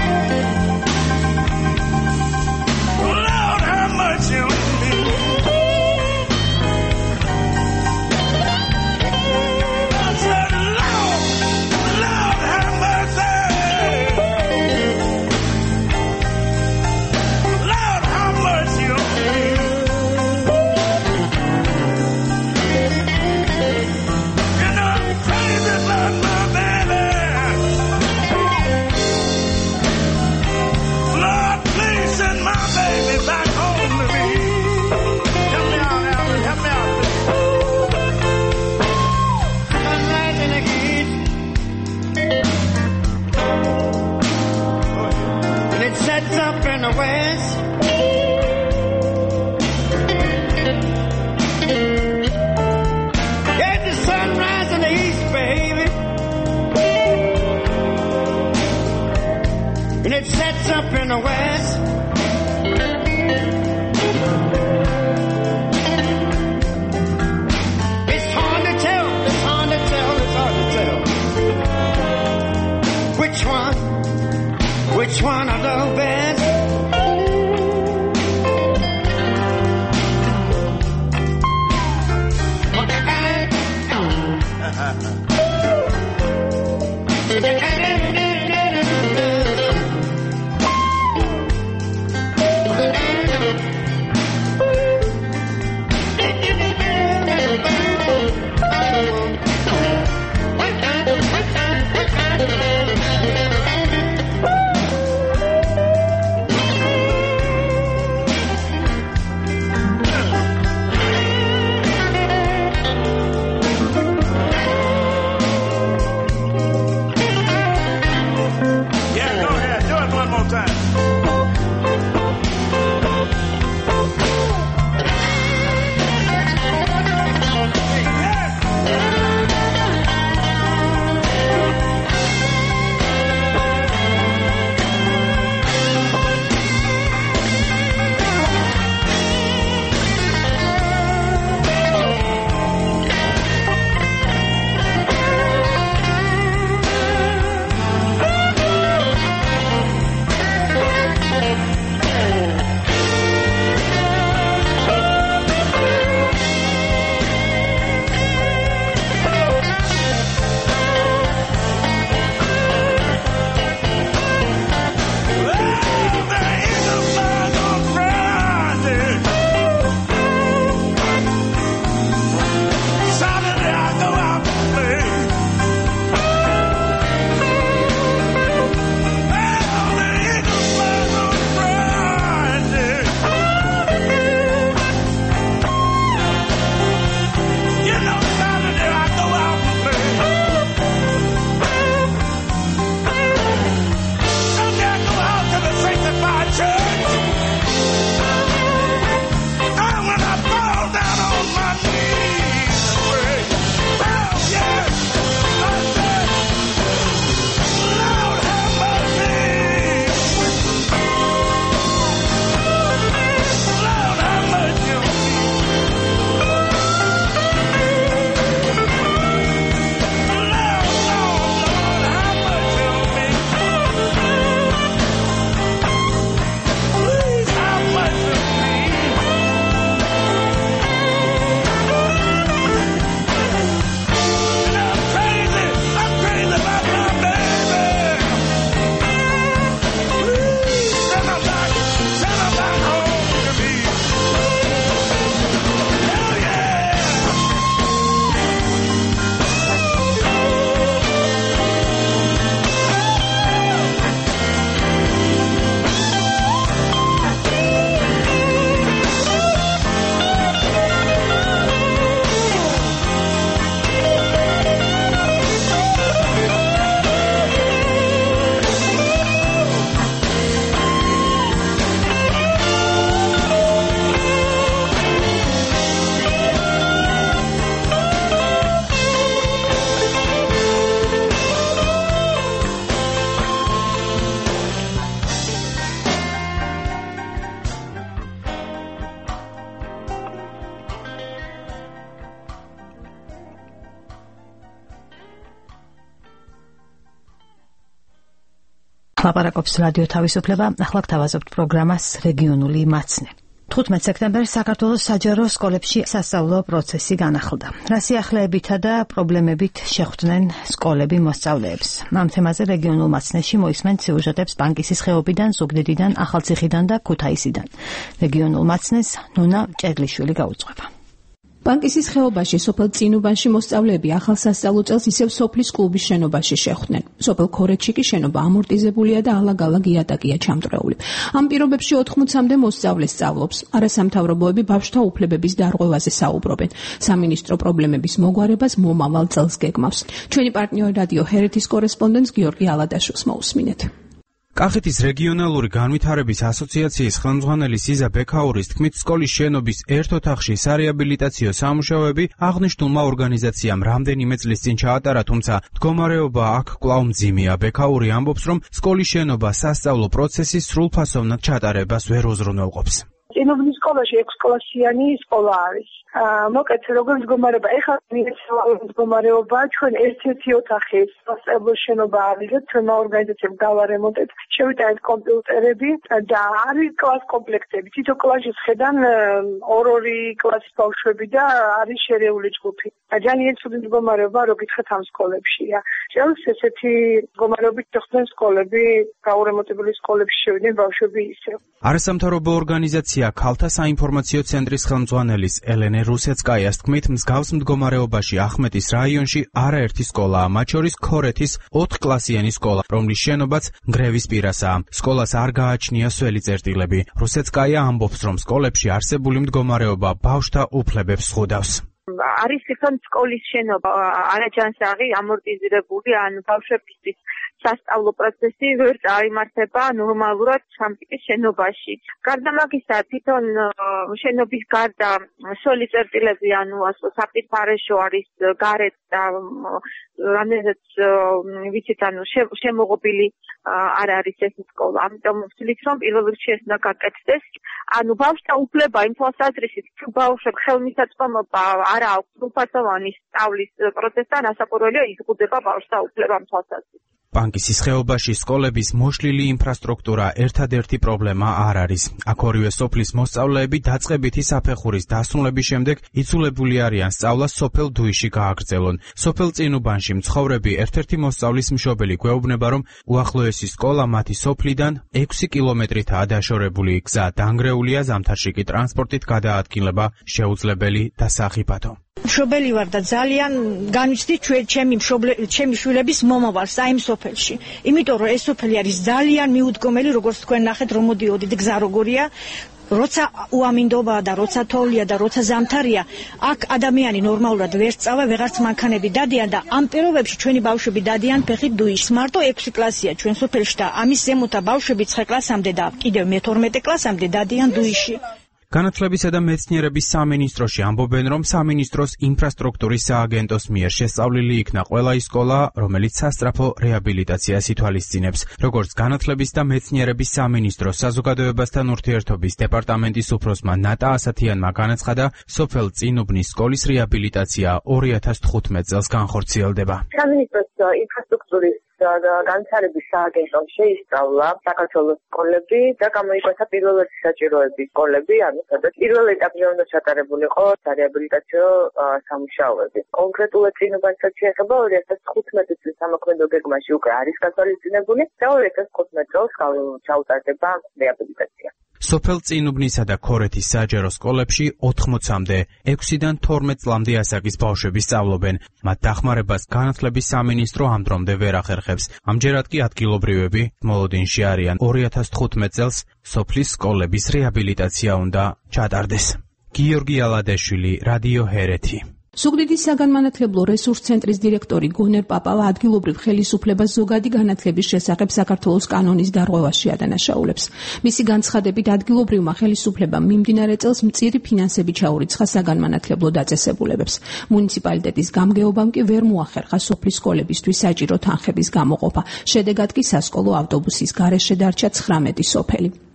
ლაპარაკობს რადიო თავისუფლება, ახლა გთავაზობთ პროგრამას რეგიონული მაცნე. თხუთმეტ სექტემბერს საქართველოს საჯარო სკოლებში სასწავლო პროცესი განახლდა. რა სიახლეებითა და პრობლემებით შეხვდნენ სკოლები მოსწავლეებს? ამ თემაზე რეგიონულ მაცნეში მოისმენთ სიუჟეტებს ბანკისის ხეობიდან, ზუგდიდიდან, ახალციხიდან და ქუთაისიდან. რეგიონულ მაცნეს ნონა ჭედლიშვილი გაუძღვება. ბანკისის ხეობაში სოფელ წინუბანში მოსწავლეები ახალ სასწავლო წელს ისევ სოფლის კლუბის შენობაში შეხვდნენ. სოფელ ქორეთში კი შენობა ამორტიზებულია და ალაგ-ალაგ იატაკია ჩამწრეული. ამ პირობებში ოთხმოცამდე მოსწავლე სწავლობს. არასამთავრობოები ბავშვთა უფლებების დარღვევაზე საუბრობენ. სამინისტრო პრობლემების მოგვარებას მომავალ წელს გეგმავს. ჩვენი პარტნიორი რადიო ჰერეთის კორესპონდენტს გიორგი ალადაშვილს მოусმინეთ. კახეთის რეგიონალური განვითარების ასოციაციის ხელმძღვანელი სიზა ბექაურის თქმით, სკოლის შენობის ერთ ოთახში სარეაბილიტაციო სამუშაოები აღნიშნულმა ორგანიზაციამ რამდენიმე წლის წინ ჩაატარა, თუმცა მდგომარეობა აქ კვლავ მძიმეა. ბექაური ამბობს, რომ სკოლის შენობა სასწავლო პროცესის სრულფასოვნად ჩატარებას ვერ უზრუნველყოფს. წინუბნის სკოლაში ექვსკლასიანი სკოლა არის. მოკეთ როგორ მდგომარეობა, ეხლა მდგომარეობა ჩვენ ერთ-ერთი ოთახი სასწავლო შენობა არის და ჩვენმა ორგანიზაციამ გავარემონტეთ, შევიტანეთ კომპიუტერები და არის კლას კომპლექტები. თითო კლასში ხედან ორ-ორი კლასის ბავშვები და არის შერეული ჯგუფი. ძალიან ცუდი მდგომარეობა რო გითხრათ ამ სკოლებშია. წელს ესეთი მდგომარეობით შეხვდნენ სკოლები, გაურემონტებული სკოლებში შევიდნენ ბავშვები ისევ. არასამთავრობო ორგანიზაცია ქალთა საინფორმაციო ცენტრის ხელმძღვანელის ელენე რუსეცკაიას თქმით, მსგავს მდგომარეობაში ახმეტის რაიონში არაერთი სკოლაა, მათ შორის ქორეთის ოთხკლასიანი სკოლა, რომლის შენობაც ნგრევის პირასაა. სკოლას არ გააჩნია სველი წერტილები. რუსეცკაია ამბობს, რომ სკოლებში არსებული მდგომარეობა ბავშვთა უფლებებს ზღუდავს. არის თვითონ სკოლის შენობა არაჯანსაღი, ამორტიზირებული, ან ბავშვებისთვის სასწავლო პროცესი ვერ წაიმართება ნორმალურად სამტკის შენობაში. გარდა მაგისა, თვითონ შენობის გარდა სველი წერტილები, ანუ ასე საფირფარეშო არის გარეთ და რამდენადაც ვიცით, ანუ შემოღობილი არ არის ეს სკოლა. ამიტომ ვთვლით, რომ პირველ რიგში ეს უნდა გაკეთდეს. ანუ ბავშვთა უფლება იმ თვალსაზრისით, თუ ბავშვებს ხელმისაწვდომობა არ აქვს სრულფასოვანი სწავლის პროცესთან, ასაკურველია იზღუდება ბავშვთა უფლება ამ თვალსაზრისით. ბანკისის ხეობაში სკოლების მოშლილი ინფრასტრუქტურა ერთადერთი პრობლემა არ არის. აქ ორივე სოფლის მოსწავლეები დაწყებითი საფეხურის დასრულების შემდეგ იცულებული არიან სწავლას სოფელ დუიში გააგრძელონ. სოფელ წინუბანში მცხოვრები ერთ-ერთი მოსწავლის მშობელი გვეუბნება, რომ უახლოესი სკოლა მათი სოფლიდან ექვსი კილომეტრითაა დაშორებული. გზა დანგრეულია, ზამთარში კი ტრანსპორტით გადაადგილება შეუძლებელი და სახიფათო. მშობელი ვარ და ძალიან განვიცდი ჩემი ჩემი შვილების მომავალს აი ამ სოფელში. იმიტომ რომ ეს სოფელი არის ძალიან მიუდგომელი, როგორც თქვენ ნახეთ, რომ მოდიოდით გზა როგორია. როცა უამინდობაა და როცა თოვლია და როცა ზამთარია, აქ ადამიანი ნორმალურად ვერ სწავა, ვეღარც მანქანები დადიან და ამ პირობებში ჩვენი ბავშვები დადიან ფეხით დუიშს. მარტო ექვსი კლასია ჩვენ სოფელში და ამის ზემოთა ბავშვები ცხრა კლასამდე და კიდევ მეთორმეტე კლასამდე დადიან დუიში. განათლებისა და მეცნიერების სამინისტროში ამბობენ, რომ სამინისტროს ინფრასტრუქტურის სააგენტოს მიერ შესწავლილი იქნა ყველა ის სკოლა, რომელიც სასწრაფო რეაბილიტაციას ითვალისწინებს. როგორც განათლების და მეცნიერების სამინისტროს საზოგადოებასთან ურთიერთობის დეპარტამენტის უფროსმა ნატა ასათიანმა განაცხადა, სოფელ წინუბნის სკოლის რეაბილიტაცია ორი ათას თხუთმეტ წელს განხორციელდება. სამინისტროს ინფრასტრუქტურის განვითარების სააგენტომ შეისწავლა საქართველოს სკოლები და გამოიკვეთა პირველადი საჭიროების სკოლები, ანუ სადაც პირველ ეტაპზე უნდა ჩატარებულიყო სარეაბილიტაციო სამუშაოები. კონკრეტულად წინუბანსაც შეეხება ორი ათას თხუთმეტი წლის სამოქმედო გეგმაში უკვე არის გათვალისწინებული და ორი ათას თხუთმეტ წელს ჩაუტარდება რეაბილიტაცია. სოფელ წინუბნისა და ქორეთის საჯარო სკოლებში ოთხმოცამდე ექვსიდან თორმეტ წლამდე ასაკის ბავშვები სწავლობენ. მათ დახმარებას განათლების სამინისტრო ამ დრომდე ვერ ახერხებს. ამჯერად კი ადგილობრივები მოლოდინში არიან. ორი ათას თხუთმეტ წელს სოფლის სკოლების რეაბილიტაცია უნდა ჩატარდეს. გიორგი ალადაშვილი, რადიო ჰერეთი. ზუგდიდის საგანმანათლებლო რესურს ცენტრის დირექტორი გონერ პაპავა ადგილობრივ ხელისუფლებას ზოგადი განათლების შესახებ საქართველოს კანონის დარღვევაში ადანაშაულებს. მისი განცხადებით ადგილობრივმა ხელისუფლებამ მიმდინარე წელს მწირი ფინანსები ჩაურიცხა საგანმანათლებლო დაწესებულებებს. მუნიციპალიტეტის გამგეობამ კი ვერ მოახერხა სოფლის სკოლებისთვის საჭირო თანხების გამოყოფა. შედეგად კი სასკოლო ავტობუსის გარეშე დარჩა ცხრამეტი სოფელი.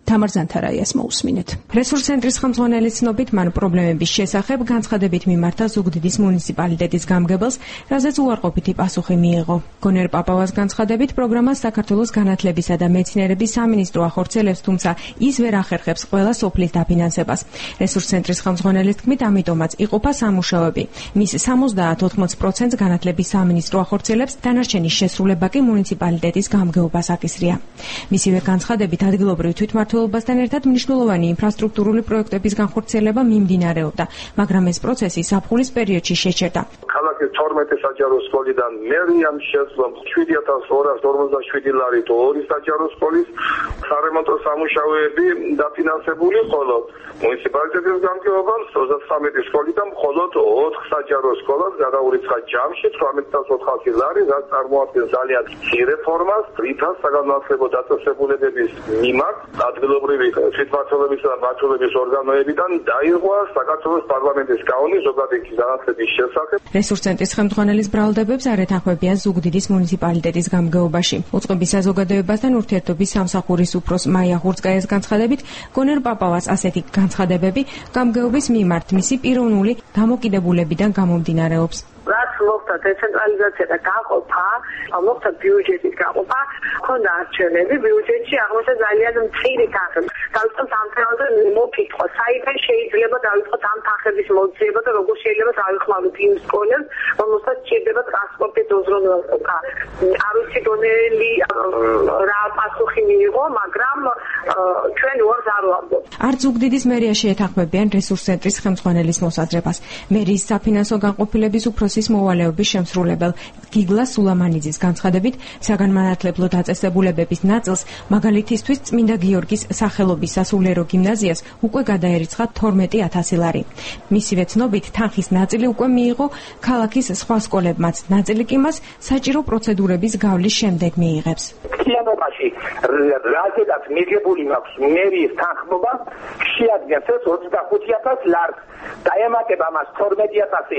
თამარ ზანთარაიას მოусმინეთ. რესურს ცენტრის ხელმძღვანელის ცნობით, მან პრობლემების შესახებ განცხადებით მიმართა ზუგდიდის მუნიციპალიტეტის გამგებელს, რაზეც უარყოფითი პასუხი მიიღო. გონერ პაპავას განცხადებით, პროგრამას საქართველოს განათლებისა და მეცნიერების სამინისტრო ახორციელებს, თუმცა ის ვერ ახერხებს ყველა სოფლის დაფინანსებას. რესურს ცენტრის ხელმძღვანელის თქმით, ამიტომაც იყოფა სამუშაოები. მის სამოცდაათ ოცდაოთხ პროცენტს განათლების სამინისტრო ახორციელებს, დანარჩენის შესრულება კი მუნიციპალიტეტის გამგეობას აკისრია. მისივე განცხადებით, ადგილობრივ თვითმმართველობასთან ერთად მნიშვნელოვანი ინფრასტრუქტურული პროექტების განხორციელება მიმდინარეობდა, მაგრამ ეს პროცესი ზაფხულის პერიოდში შეჩერდა. ქალაქის თორმეტი საჯარო სკოლიდან მერიამ შეძლო შვიდი ათას ორას ორმოცდაშვიდი ლარით ორი საჯარო სკოლის სარემონტო სამუშაოები დაფინანსებული, ხოლო მუნიციპალიტეტის გამგეობამ ოცდათვრამეტი სკოლიდან მხოლოდ ოთხ საჯარო სკოლას გადაურიცხა ჯამში ცხრამეტი ოთხასი ლარი, რაც წარმოადგენს ძალიან მცირე ფორმას, რითაც საგანმანათლებლო დაწესებულებების მიმართ ადგილობრივი თვითმმართველობისა და მმართველობის ორგანოებიდან დაირღვა საქართველოს პარლამენტის კანონი ზოგადი განათლების შესახებ. რესურს ცენტრის ხელმძღვანელის ბრალდებებს არ ეთანხმებიან ზუგდიდის მუნიციპალიტეტის გამგეობაში. უწყების საზოგადოებასთან ურთიერთობის სამსახურის უფროს მაია ხურცკაიას განცხადებით, გონერ პაპავას ასეთი განცხადებები გამგეობის მიმართ მისი პიროვნული დამოკიდებულებიდან გამომდინარეობს. რაც მოხდა დეცენტრალიზაცია და გაყოფა, მოხდა ბიუჯეტის გაყოფა, ქონდა არჩევნები, ბიუჯეტში აღმოჩნდა ძალიან მცირე თანხები. დავიწყოთ ამ თემაზე მოფიქროთ, საიდან შეიძლება დავიწყოთ ამ თანხების მოძიება და როგორ შეიძლება დავიხმაროთ იმ სკოლებს, რომელსაც სჭირდება ტრანსპორტის უზრუნველყოფა. არ ვიცი დონელი რა პასუხი მიიღო, მაგრამ ჩვენ უარს არ ვამბობთ. არც ზუგდიდის მერია შეეთანხმებიან რესურს ცენტრის ხელმძღვანელის მოსაზრებას. მერიის საფინანსო განყოფილების უფროსის მოვალეობის შემსრულებელ გიგლა სულამანიძის განცხადებით, საგანმანათლებლო დაწესებულებების ნაწილს, მაგალითისთვის წმინდა გიორგის სახელობის სასულიერო გიმნაზიას უკვე გადაერიცხა თორმეტი ათასი ლარი. მისივე ცნობით, თანხის ნაწილი უკვე მიიღო ქალაქის სხვა სკოლებმაც, ნაწილი კი მას საჭირო პროცედურების გავლის შემდეგ მიიღებს. მთლიანობაში რაზედაც მიღებული მაქვს მერიის თანხმობა, შეადგენს ეს ოცდახუთი ათასი ლარს. დაემატება მას თორმეტი ათასი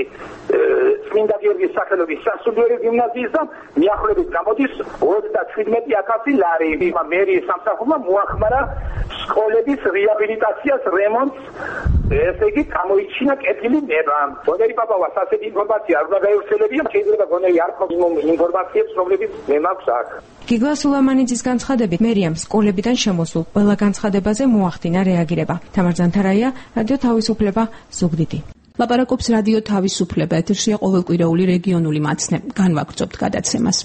წმინდა გიორგის სახელობის სასულიერო გიმნაზიის და მიახლოებით გამოდის ოცდაშვიდმეტი ათასი ლარი. მერიის სამსახურმა მოახმარა სკოლების რეაბილიტაციას, რემონტს, ესე იგი გამოიჩინა კეთილი ნება. გონერი პაპავას ასეთი ინფორმაცია არ უნდა გაევრცელებია, შეიძლება გონერი არ ყავს ინფორმაციებს, რომლებიც მე მაქვს აქ. გიგლა სულამანიძის განცხადებით, მერიამ სკოლებიდან შემოსულ ყველა განცხადებაზე მოახდინა რეაგირება. თამარ ზანთარაია, რადიო თავისუფლება, ზუგდიდი. ლაპარაკობს რადიო თავისუფლება, ეთერშია ყოველკვირეული რეგიონული მაცნე. განვაგრძობთ გადაცემას.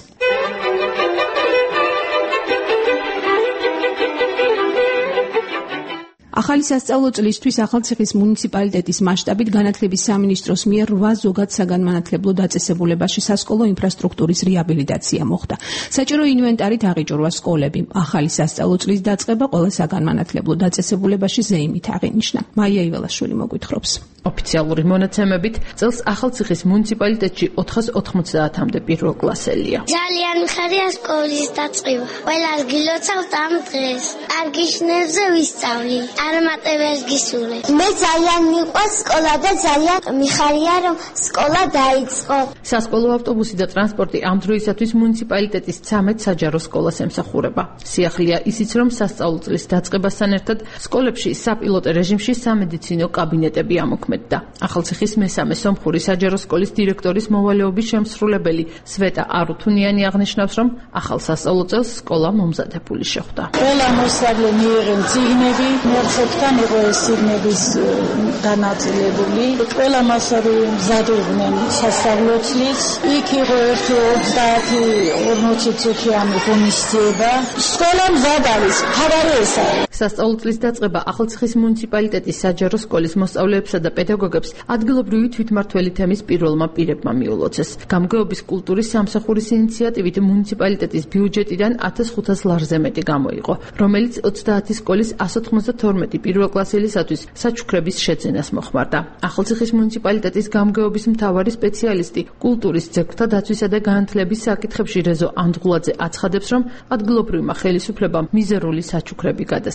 ახალი სასწავლო წლისთვის ახალციხის მუნიციპალიტეტის მასშტაბით განათლების სამინისტროს მიერ რვა ზოგად საგანმანათლებლო დაწესებულებაში სასკოლო ინფრასტრუქტურის რეაბილიტაცია მოხდა. საჭირო ინვენტარით აღიჭურვა სკოლები. ახალი სასწავლო წლის დაწყება ყველა საგანმანათლებლო დაწესებულებაში ზეიმით აღინიშნა. მაია იველაშვილი მოგვითხრობს. ოფიციალური მონაცემებით წელს ახალციხის მუნიციპალიტეტში ოთხას ოთხმოცდაათამდე პირველკლასელია. ძალიან მხარია სკოლის დაწყება. ყველას გილოცავთ ამ დღეს. კარგი შნებზე ვისწავლი. არ მატებელს გისურვებ. მე ძალიან მიყვარს სკოლა და ძალიან მიხარია რომ სკოლა დაიწყო. სასკოლო ავტობუსი და ტრანსპორტი ამ დროისათვის მუნიციპალიტეტის ცამეტ საჯარო სკოლას ემსახურება. სიახლეა ისიც რომ სასწავლო წლის დაწყებასთან ერთად სკოლებში საპილოტო რეჟიმში სამედიცინო კაბინეტები ამოქმედდა. ახალციხის მესამე სომხური საჯარო სკოლის დირექტორის მოვალეობის შემსრულებელი სვეტა არუთუნიანი აღნიშნავს, რომ ახალ სასწავლო წელს სკოლა მომზადებული შეხვდა. ყველა მოსწავლე მიიღო წიგნები, მერხეთთან იყო ეს წიგნების განაწილებული. ყველა მასწავლე მზადობდნენ სასწავლო წლის. იქ იყო ერთი ოცდაათი ორმოცდაათი ღონისძიება. სკოლა მზად არის, ხაბარი ეს არის. სასწავლო წლის დაწყება ახალციხის მუნიციპალიტეტის საჯარო სკოლის მოსწავლეებსა და პედაგოგებს ადგილობრივი თვითმმართველი თემის პირველმა პირებმა მიულოცეს. გამგეობის კულტურის სამსახურის ინიციატივით მუნიციპალიტეტის ბიუჯეტიდან ათას ხუთას ლარზე მეტი გამოიყო, რომელიც ოცდაათი სკოლის ასი ოცდათორმეტი პირველკლასელისათვის საჩუქრების შეძენას მოხმარდა. ახალციხის მუნიციპალიტეტის გამგეობის მთავარი სპეციალისტი, კულტურის ძეგლთა დაცვისა და განათლების საკითხებში რეზო ანდღულაძე აცხადებს, რომ ადგილობრივმა ხელისუფლებამ მიზერული საჩუქრები გადასცა.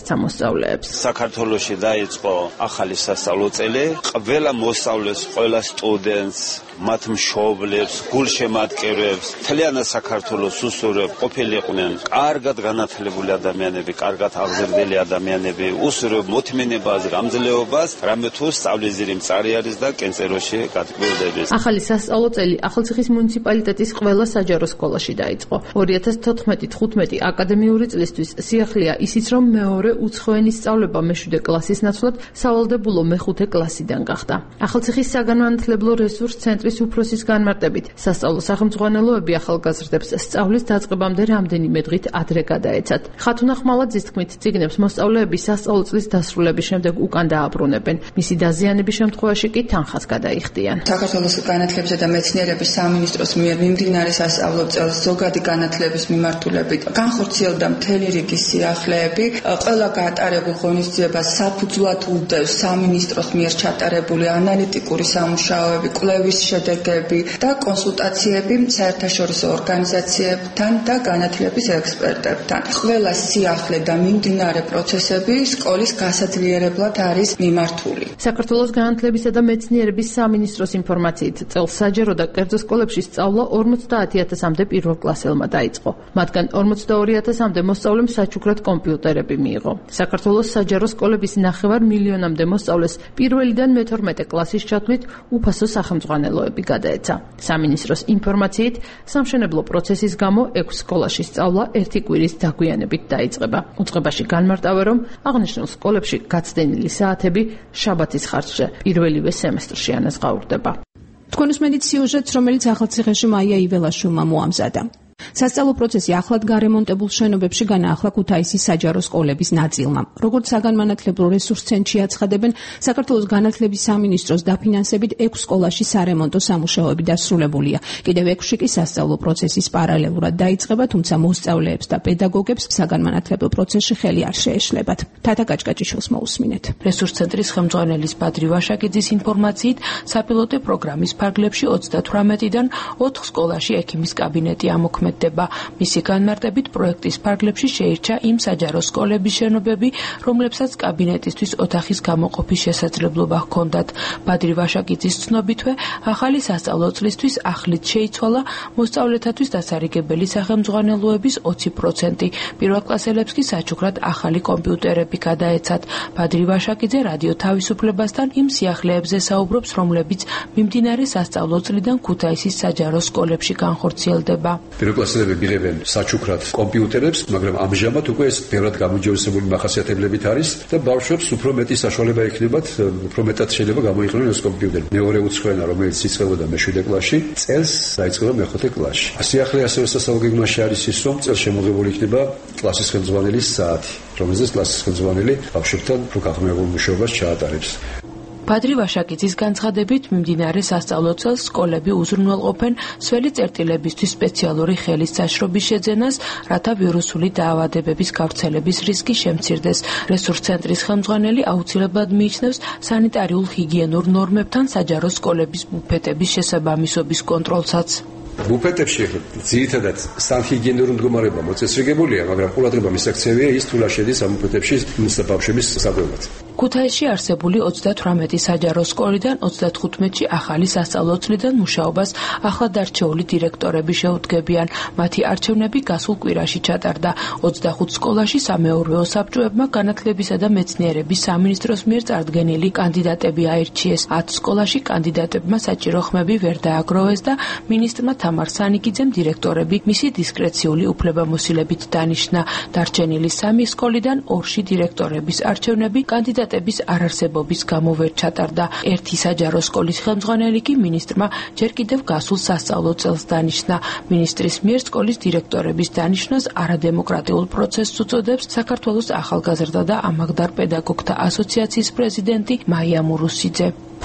გაეცა მოსწავლეებს. საქართველოში დაიწყო ახალი სასწავლო წელი, ყველა მოსწავლეს, ყველა სტუდენტს, მათ მშობლებს, გულშემატკივრებს, მთლიანად საქართველოს უსურვებ ყოფილიყვნენ კარგად განათლებული ადამიანები, კარგად აღზრდილი ადამიანები, უსურვებ მოთმინებას, გამძლეობას, რამე თუ სწავლის მწარი არის და კენწეროში გატკბილდების. ახალი სასწავლო წელი ახალციხის მუნიციპალიტეტის ყველა საჯარო სკოლაში დაიწყო. ორი ათას თოთხმეტი თხუთმეტი აკადემიური წლისთვის სიახლეა ისიც, რომ მეორე უცხოენის სწავლება მეშვიდე კლასის ნაცვლად სავალდებულო მეხუთე კლასიდან გახდა. ახალციხის საგანმანათლებლო რესურს ცენტრის უფროსის განმარტებით, სასწავლო სახელმძღვანელოები ახალგაზრდებს სწავლის დაწყებამდე რამდენიმე დღით ადრე გადაეცათ. ხათუნა ხმალაძის თქმით, წიგნებს მოსწავლეები სასწავლო წლის დასრულების შემდეგ უკან დააბრუნებენ. მისი დაზიანების შემთხვევაში კი თანხას გადაიხდიან. საქართველოს განათლებისა და მეცნიერების სამინისტროს მიერ მიმდინარე სასწავლო წელს ზოგადი განათლების მიმართულებით განხორციელდა მთელი რიგი სიახლეები. ყველა გაატარებულ ღონისძიებას საფუძვლად უდევს სამინისტროს მიერ ჩატარებული ანალიტიკური სამუშაოები, კვლევის შედეგები და კონსულტაციები საერთაშორისო ორგანიზაციებთან და განათლების ექსპერტებთან. ყველა სიახლე და მიმდინარე პროცესები სკოლის გასაძლიერებლად არის მიმართული. საქართველოს განათლებისა და მეცნიერების სამინისტროს ინფორმაციით, წელს საჯარო და კერძო სკოლებში სწავლა ორმოცდაათი ათასამდე პირველკლასელმა დაიწყო. მათგან ორმოცდაორი ათასამდე მოსწავლემ საჩუქრად კომპიუტერები მიიღო. საქართველოს საჯარო სკოლების ნახევარ მილიონამდე მოსწავლეს პირველიდან მეთორმეტე კლასის ჩათვლით უფასო სახელმძღვანელოები გადაეცა. სამინისტროს ინფორმაციით, სამშენებლო პროცესის გამო ექვს სკოლაში სწავლა ერთი კვირის დაგვიანებით დაიწყება. უწყებაში განმარტავა, რომ აღნიშნულ სკოლებში გაცდენილი საათები შაბათის ხარჯზე პირველივე სემესტრში ანაზღაურდება. თქვენ უსმენთ სიუჟეტს, რომელიც ახალციხეში მაია იველაშვილმა მოამზადა. სასწავლო პროცესი ახლად გარემონტებულ შენობებში განაახლა ქუთაისის საჯარო სკოლების ნაწილმა. როგორც საგანმანათლებლო რესურს ცენტრში აცხადებენ, საქართველოს განათლების სამინისტროს დაფინანსებით ექვს სკოლაში სარემონტო სამუშაოები დასრულებულია. კიდევ ექვსში კი სასწავლო პროცესის პარალელურად დაიწყება, თუმცა მოსწავლეებს და პედაგოგებს საგანმანათლებლო პროცესში ხელი არ შეეშლებათ. თათა გაჭკაჭიშვილს მოусმინეთ. რესურს ცენტრის ხელმძღვანელის ბადრი ვაშაკიძის ინფორმაციით, საპილოტო პროგრამის ფარგლებში ოცდათვრამეტიდან ოთხ სკოლაში ექიმის კაბინეტი ამოქმედება. მისი განმარტებით, პროექტის ფარგლებში შეირჩა იმ საჯარო სკოლების შენობები, რომლებსაც კაბინეტისთვის ოთახის გამოყოფის შესაძლებლობა ჰქონდათ. ბადრი ვაშაკიძის ცნობითვე, ახალი სასწავლო წლისთვის ახლით შეიცვალა მოსწავლეთათვის დასარიგებელი სახელმძღვანელოების ოცი პროცენტი. პირველკლასელებს კი საჩუქრად ახალი კომპიუტერები გადაეცათ. ბადრი ვაშაკიძე რადიო თავისუფლებასთან იმ სიახლეებზე საუბრობს, რომლებიც მიმდინარე სასწავლო წლიდან ქუთაისის საჯარო სკოლებში განხორციელდება. პირველკლასელები მიღებენ საჩუქრად კომპიუტერებს, მაგრამ ამჟამად უკვე ეს ბევრად გამოჯერებული მახასიათებლებით არის და ბავშვებს უფრო მეტი საშუალება ექნებათ, უფრო მეტად შეიძლება გამოიყენონ ეს კომპიუტერი. მეორე უცხოენა, რომელიც იწყებოდა მეშვიდე კლასში, წელს დაიწყება მეხუთე კლასში. სიახლე ასევე სასწავლო გეგმაში არის ის, რომ წელს შემოღებული იქნება კლასის ხელმძღვანელის საათი, რომელზეც კლასის ხელმძღვანელი ბავშვებთან უფრო გაღრმავებულ მუშაობას ჩაატარებს. ბადრი ვაშაკიძის განცხადებით, მიმდინარე სასწავლო წელს სკოლები უზრუნველყოფენ სველი წერტილებისთვის სპეციალური ხელის საშრობის შეძენას, რათა ვირუსული დაავადებების გავრცელების რისკი შემცირდეს. რესურს ცენტრის ხელმძღვანელი აუცილებლად მიიჩნევს სანიტარიულ ჰიგიენურ ნორმებთან საჯარო სკოლების ბუფეტების შესაბამისობის კონტროლსაც. ბუფეტებში ძირითადად სანჰიგიენური მდგომარეობა მოწესრიგებულია, მაგრამ ყურადღება მისაქცევია ის, თუ რა შედის ამ ბუფეტებში ბავშვების საკვებად. ქუთაისში არსებული ოცდათვრამეტი საჯარო სკოლიდან ოცდათხუთმეტში ახალი სასწავლო წლიდან მუშაობას ახლად არჩეული დირექტორები შეუდგებიან. მათი არჩევნები გასულ კვირაში ჩატარდა. ოცდახუთ სკოლაში სამეურვეო საბჭოებმა განათლებისა და მეცნიერების სამინისტროს მიერ წარდგენილი კანდიდატები აირჩიეს. ათ სკოლაში კანდიდატებმა საჭირო ხმები ვერ დააგროვეს და მინისტრმა თამარ სანიკიძემ დირექტორები მისი დისკრეციული უფლებამოსილებით დანიშნა. დარჩენილი სამი სკოლიდან ორში დირექტორების არჩევნები კანდიდატ კანდიდატების არარსებობის გამო ვერ ჩატარდა. ერთი საჯარო სკოლის ხელმძღვანელი კი მინისტრმა ჯერ კიდევ გასულ სასწავლო წელს დანიშნა. მინისტრის მიერ სკოლის დირექტორების დანიშნას არადემოკრატიულ პროცესს უწოდებს საქართველოს ახალგაზრდა და ამაღდარ პედაგოგთა ასოციაციის პრეზიდენტი მაია მურუსიძე.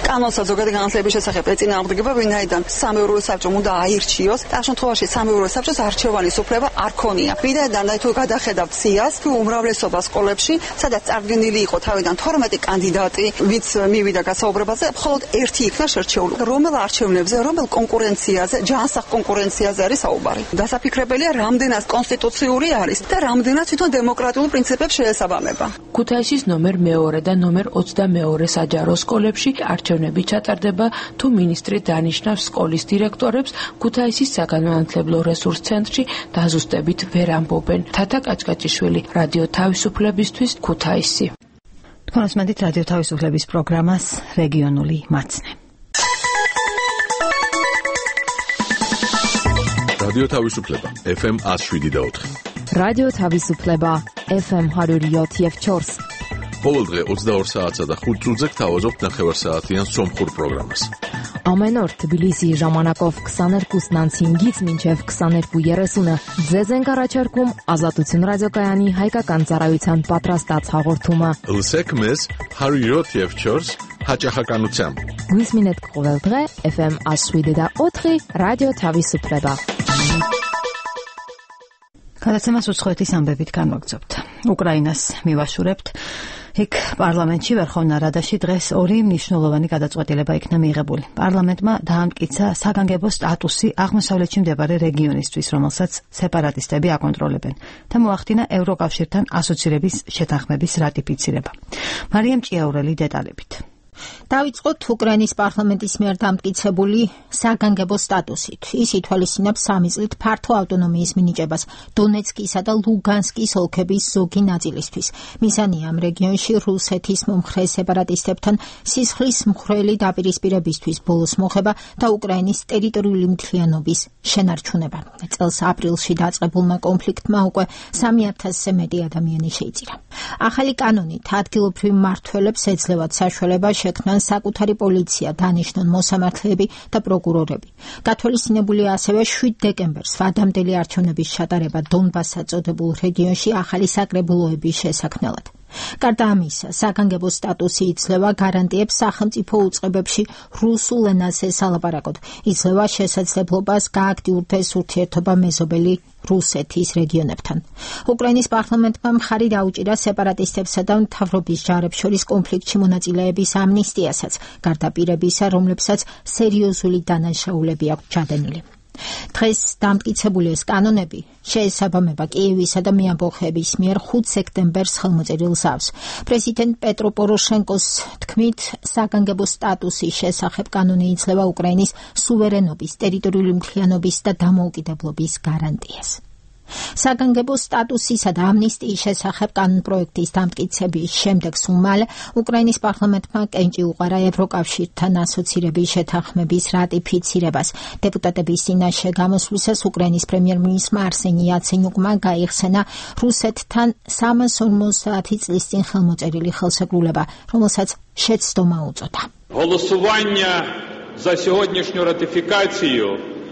კანონსა ზოგადი განათლების შესახებ ეწინააღმდეგება, ვინაიდან სამეურვეო საბჭომ უნდა აირჩიოს. ამ შემთხვევაში სამეურვეო საბჭოს არჩევანის უფლება არ ქონია. ვინაიდან თუ გადახედავთ სიას, თუ უმრავლესობა სკოლებში, სადაც წარდგენილი იყო თავიდან თორმეტი კანდიდატი, ვინც მივიდა გასაუბრებაზე, მხოლოდ ერთი იქნა შერჩეული. რომელ არჩევნებზე, რომელ კონკურენციაზე, ჯანსაღ კონკურენციაზე არის საუბარი. დასაფიქრებელია, რამდენად კონსტიტუციური არის და რამდენად თვითონ დემოკრატიულ პრინციპებს შეესაბამება. ქუთაისის ნომერ მეორე და ნომერ ოცდამეორე საჯარო სკოლებში არჩევნები ჩატარდება, თუ მინისტრი დანიშნავს სკოლის დირექტორებს. ქუთაისის საგანმანათლებლო რესურს ცენტრში დაზუსტებით ვერ ამბობენ. თათა კაჭკაჭიშვილი, რადიო თავისუფლებისთვის, ქუთაისი. თქვენ უსმენთ რადიო თავისუფლების პროგრამას რეგიონული მაცნე. რადიო თავისუფლება ეფ ემ ათს შვიდი და ოთხი. რადიო თავისუფლება ეფ ემ ҳарури յոթ чორს. ყოველდღე ოცდაორ საათსა და ხუთ წუთზე გთავაზობთ ნახევარსაათიან სომხურ პროგრამას. Ամեն օր Թբիլիսի ժամանակով քսաներկու նանցինգից մինչև քսաներկու երեսունը ձեզ ենք առաջարկում Ազատություն ռադիոկայանի հայկական ծառայության պատրաստած հաղորդումը։ Լսեք մեզ ҳарури յոթ եւ չորս հաճախականությամբ։ Գույսմինետ ყოველდღე էֆ էմ ათს შვიდი და ოთხი რადიო თავისუფლება։ გადაცემას უცხოეთის ამბებით განვაგრძობთ. უკრაინას მივაშურებთ. იქ პარლამენტში ვერხოვნა რადაში დღეს ორი მნიშვნელოვანი გადაწყვეტილება იქნა მიიღებული. პარლამენტმა დაამტკიცა საგანგებო სტატუსი აღმოსავლეთში მდებარე რეგიონისთვის, რომელსაც სეპარატისტები აკონტროლებენ და მოახდინა ევროკავშირთან ასოცირების შეთანხმების რატიფიცირება. მარიამ ჭიაურელი დეტალებით. დავიწყოთ უკრაინის პარლამენტის მიერ დამტკიცებული საგანგებო სტატუსით. ის ითვალისწინებს სამი წლით ფართო ავტონომიის მინიჭებას დონეცკისა და ლუგანსკის ოლქების ზოგი ნაწილისთვის. მიზანია ამ რეგიონში რუსეთის მომხრე სეპარატისტებთან სისხლის მხვრელი დაპირისპირებისთვის ბოლოს მოხება და უკრაინის ტერიტორიული მთლიანობის შენარჩუნება. წელს აპრილში დაწყებულმა კონფლიქტმა უკვე სამი ათასზე მეტი ადამიანი შეიწირა. ახალი კანონით ადგილობრივ მმართველებს ეძლევათ საშუალება შექმნან საკუთარი პოლიცია, დანიშნონ მოსამართლეები და პროკურორები. გათვალისწინებულია ასევე შვიდ დეკემბერს ვადამდელი არჩევნების ჩატარება დონბასს საწოდებულ რეგიონში ახალი საკრებულოების შესაქმნელად. გარდა ამისა, საგანგებო სტატუსი იძლევა გარანტიებს სახელმწიფო უწყებებში რუსულ ენაზე სალაპარაკოდ. იძლევა შესაძლებლობას გააქტიურდეს ურთიერთობა მეზობელი რუსეთის რეგიონებთან. უკრაინის პარლამენტმა მხარი დაუჭირა სეპარატისტებსა და მთავრობის ჯარებს შორის კონფლიქტში მონაწილეების ამნისტიასაც, გარდა პირებისა, რომლებსაც სერიოზული დანაშაულები აქვთ ჩადენილი. დღეს დამტკიცებული ეს კანონები შეესაბამება კიევისა და მეამბოხეების მიერ ხუთ სექტემბერს ხელმოწერილ ზავს. პრეზიდენტ პეტრო პოროშენკოს თქმით, საგანგებო სტატუსის შესახებ კანონი იძლევა უკრაინის სუვერენობის, ტერიტორიული მთლიანობის და დამოუკიდებლობის გარანტიას. საგანგებო სტატუსისა და ამნისტიის შესახებ კანონპროექტის დამტკიცების შემდეგ სულ მალე უკრაინის პარლამენტმა კენჭი უყარა ევროკავშირთან ასოცირების შეთანხმების რატიფიცირებას. დეპუტატების წინაშე გამოსვლისას უკრაინის პრემიერ-მინისტრმა არსენი იაცენიუკმა გაიხსენა რუსეთთან სამას ორმოცდაათი წლის წინ ხელმოწერილი ხელშეკრულება, რომელსაც შეცდომა უწოდა. Голосування за сьогоднішню ратифікацію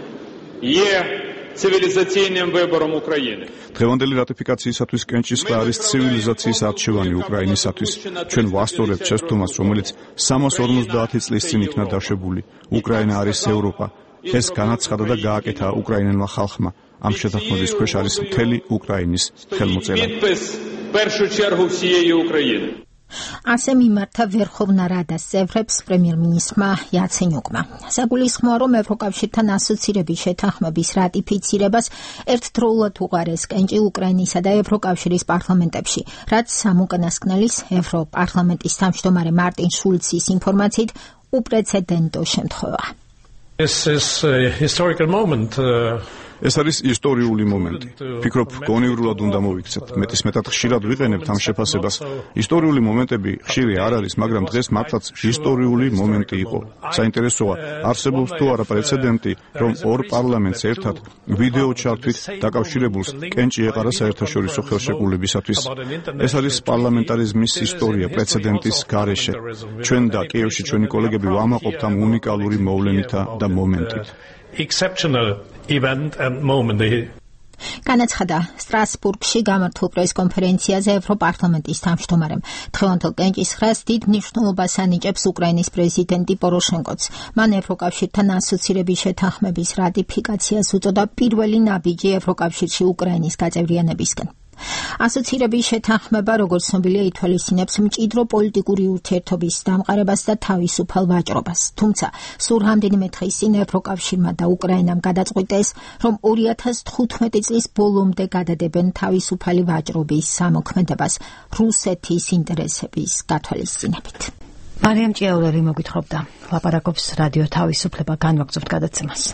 є ცივილიზაცійним вибором України. დღევანდელი რატიფიკაციისათვის კენჭისყრა არის ცივილიზაციის არჩევანი უკრაინისათვის. ჩვენ ვასწორებთ შეცდომას, რომელიც სამას ორმოცდაათი წლის წინ იქნა დაშვებული. უკრაინა არის ევროპა. ეს განაცხადა და გააკეთა უკრაინელმა ხალხმა. ამ შეთანხმების ქვეშ არის მთელი უკრაინის ხელმოწერა. Підпис в першу чергу всієї України. ასე მიმართა ვერხოვნა რადას წევრებს პრემიერ-მინისტრმა იაცენიუკმა. საგულისხმოა, რომ ევროკავშირთან ასოცირების შეთანხმების რატიფიცირებას ერთდროულად უყარეს კენჭი უკრაინისა და ევროკავშირის პარლამენტებში, რაც სამუკანასკნელის ევროპარლამენტის თავმჯდომარე მარტინ შულცის ინფორმაციით უპრეცედენტო შემთხვევაა. This is a historical moment. ეს არის ისტორიული მომენტი. ფიქრობ, გონივრულად უნდა მოვიქცეთ. მეტის მეტად ხშირად ვიყენებთ ამ შეფასებას. ისტორიული მომენტები ხშირი არ არის, მაგრამ დღეს მართლაც ისტორიული მომენტი იყო. საინტერესოა, არსებობს თუ არა პრეცედენტი, რომ ორ პარლამენტს ერთად ვიდეო ჩართვით დაკავშირებულს კენჭი ეყარა საერთაშორისო ხელშეკრულებისათვის. ეს არის პარლამენტარიზმის ისტორია პრეცედენტის გარეშე. ჩვენ და კიევში ჩვენი კოლეგები ვამაყობთ ამ უნიკალური მოვლენითა და მომენტით. Exceptional event and moment. განაცხადა სტრასბურგში გამართულ პრესკონფერენციაზე ევროპარლამენტის თავმჯდომარემ. დღევანდელ კენჭისყრას დიდ მნიშვნელობას ანიჭებს უკრაინის პრეზიდენტი პოროშენკოც. მან ევროკავშირთან ასოცირების შეთანხმების რატიფიკაციას უწოდა პირველი ნაბიჯი ევროკავშირში უკრაინის გაწევრიანებისკენ. ასოცირების შეთანხმება, როგორც ცნობილია, ითვალისწინებს მჭიდრო პოლიტიკური ურთიერთობის დამყარებას და თავისუფალ ვაჭრობას. თუმცა, სულ რამდენიმე დღის წინ ევროკავშირმა და უკრაინამ გადაწყვიტეს, რომ ორი ათას თხუთმეტი წლის ბოლომდე გადადებენ თავისუფალი ვაჭრობის სამოქმედებას რუსეთის ინტერესების გათვალისწინებით. მარიამ ჭიაურელი მოგვითხრობდა. ლაპარაკობს რადიო თავისუფლება, განვაგრძობთ გადაცემას.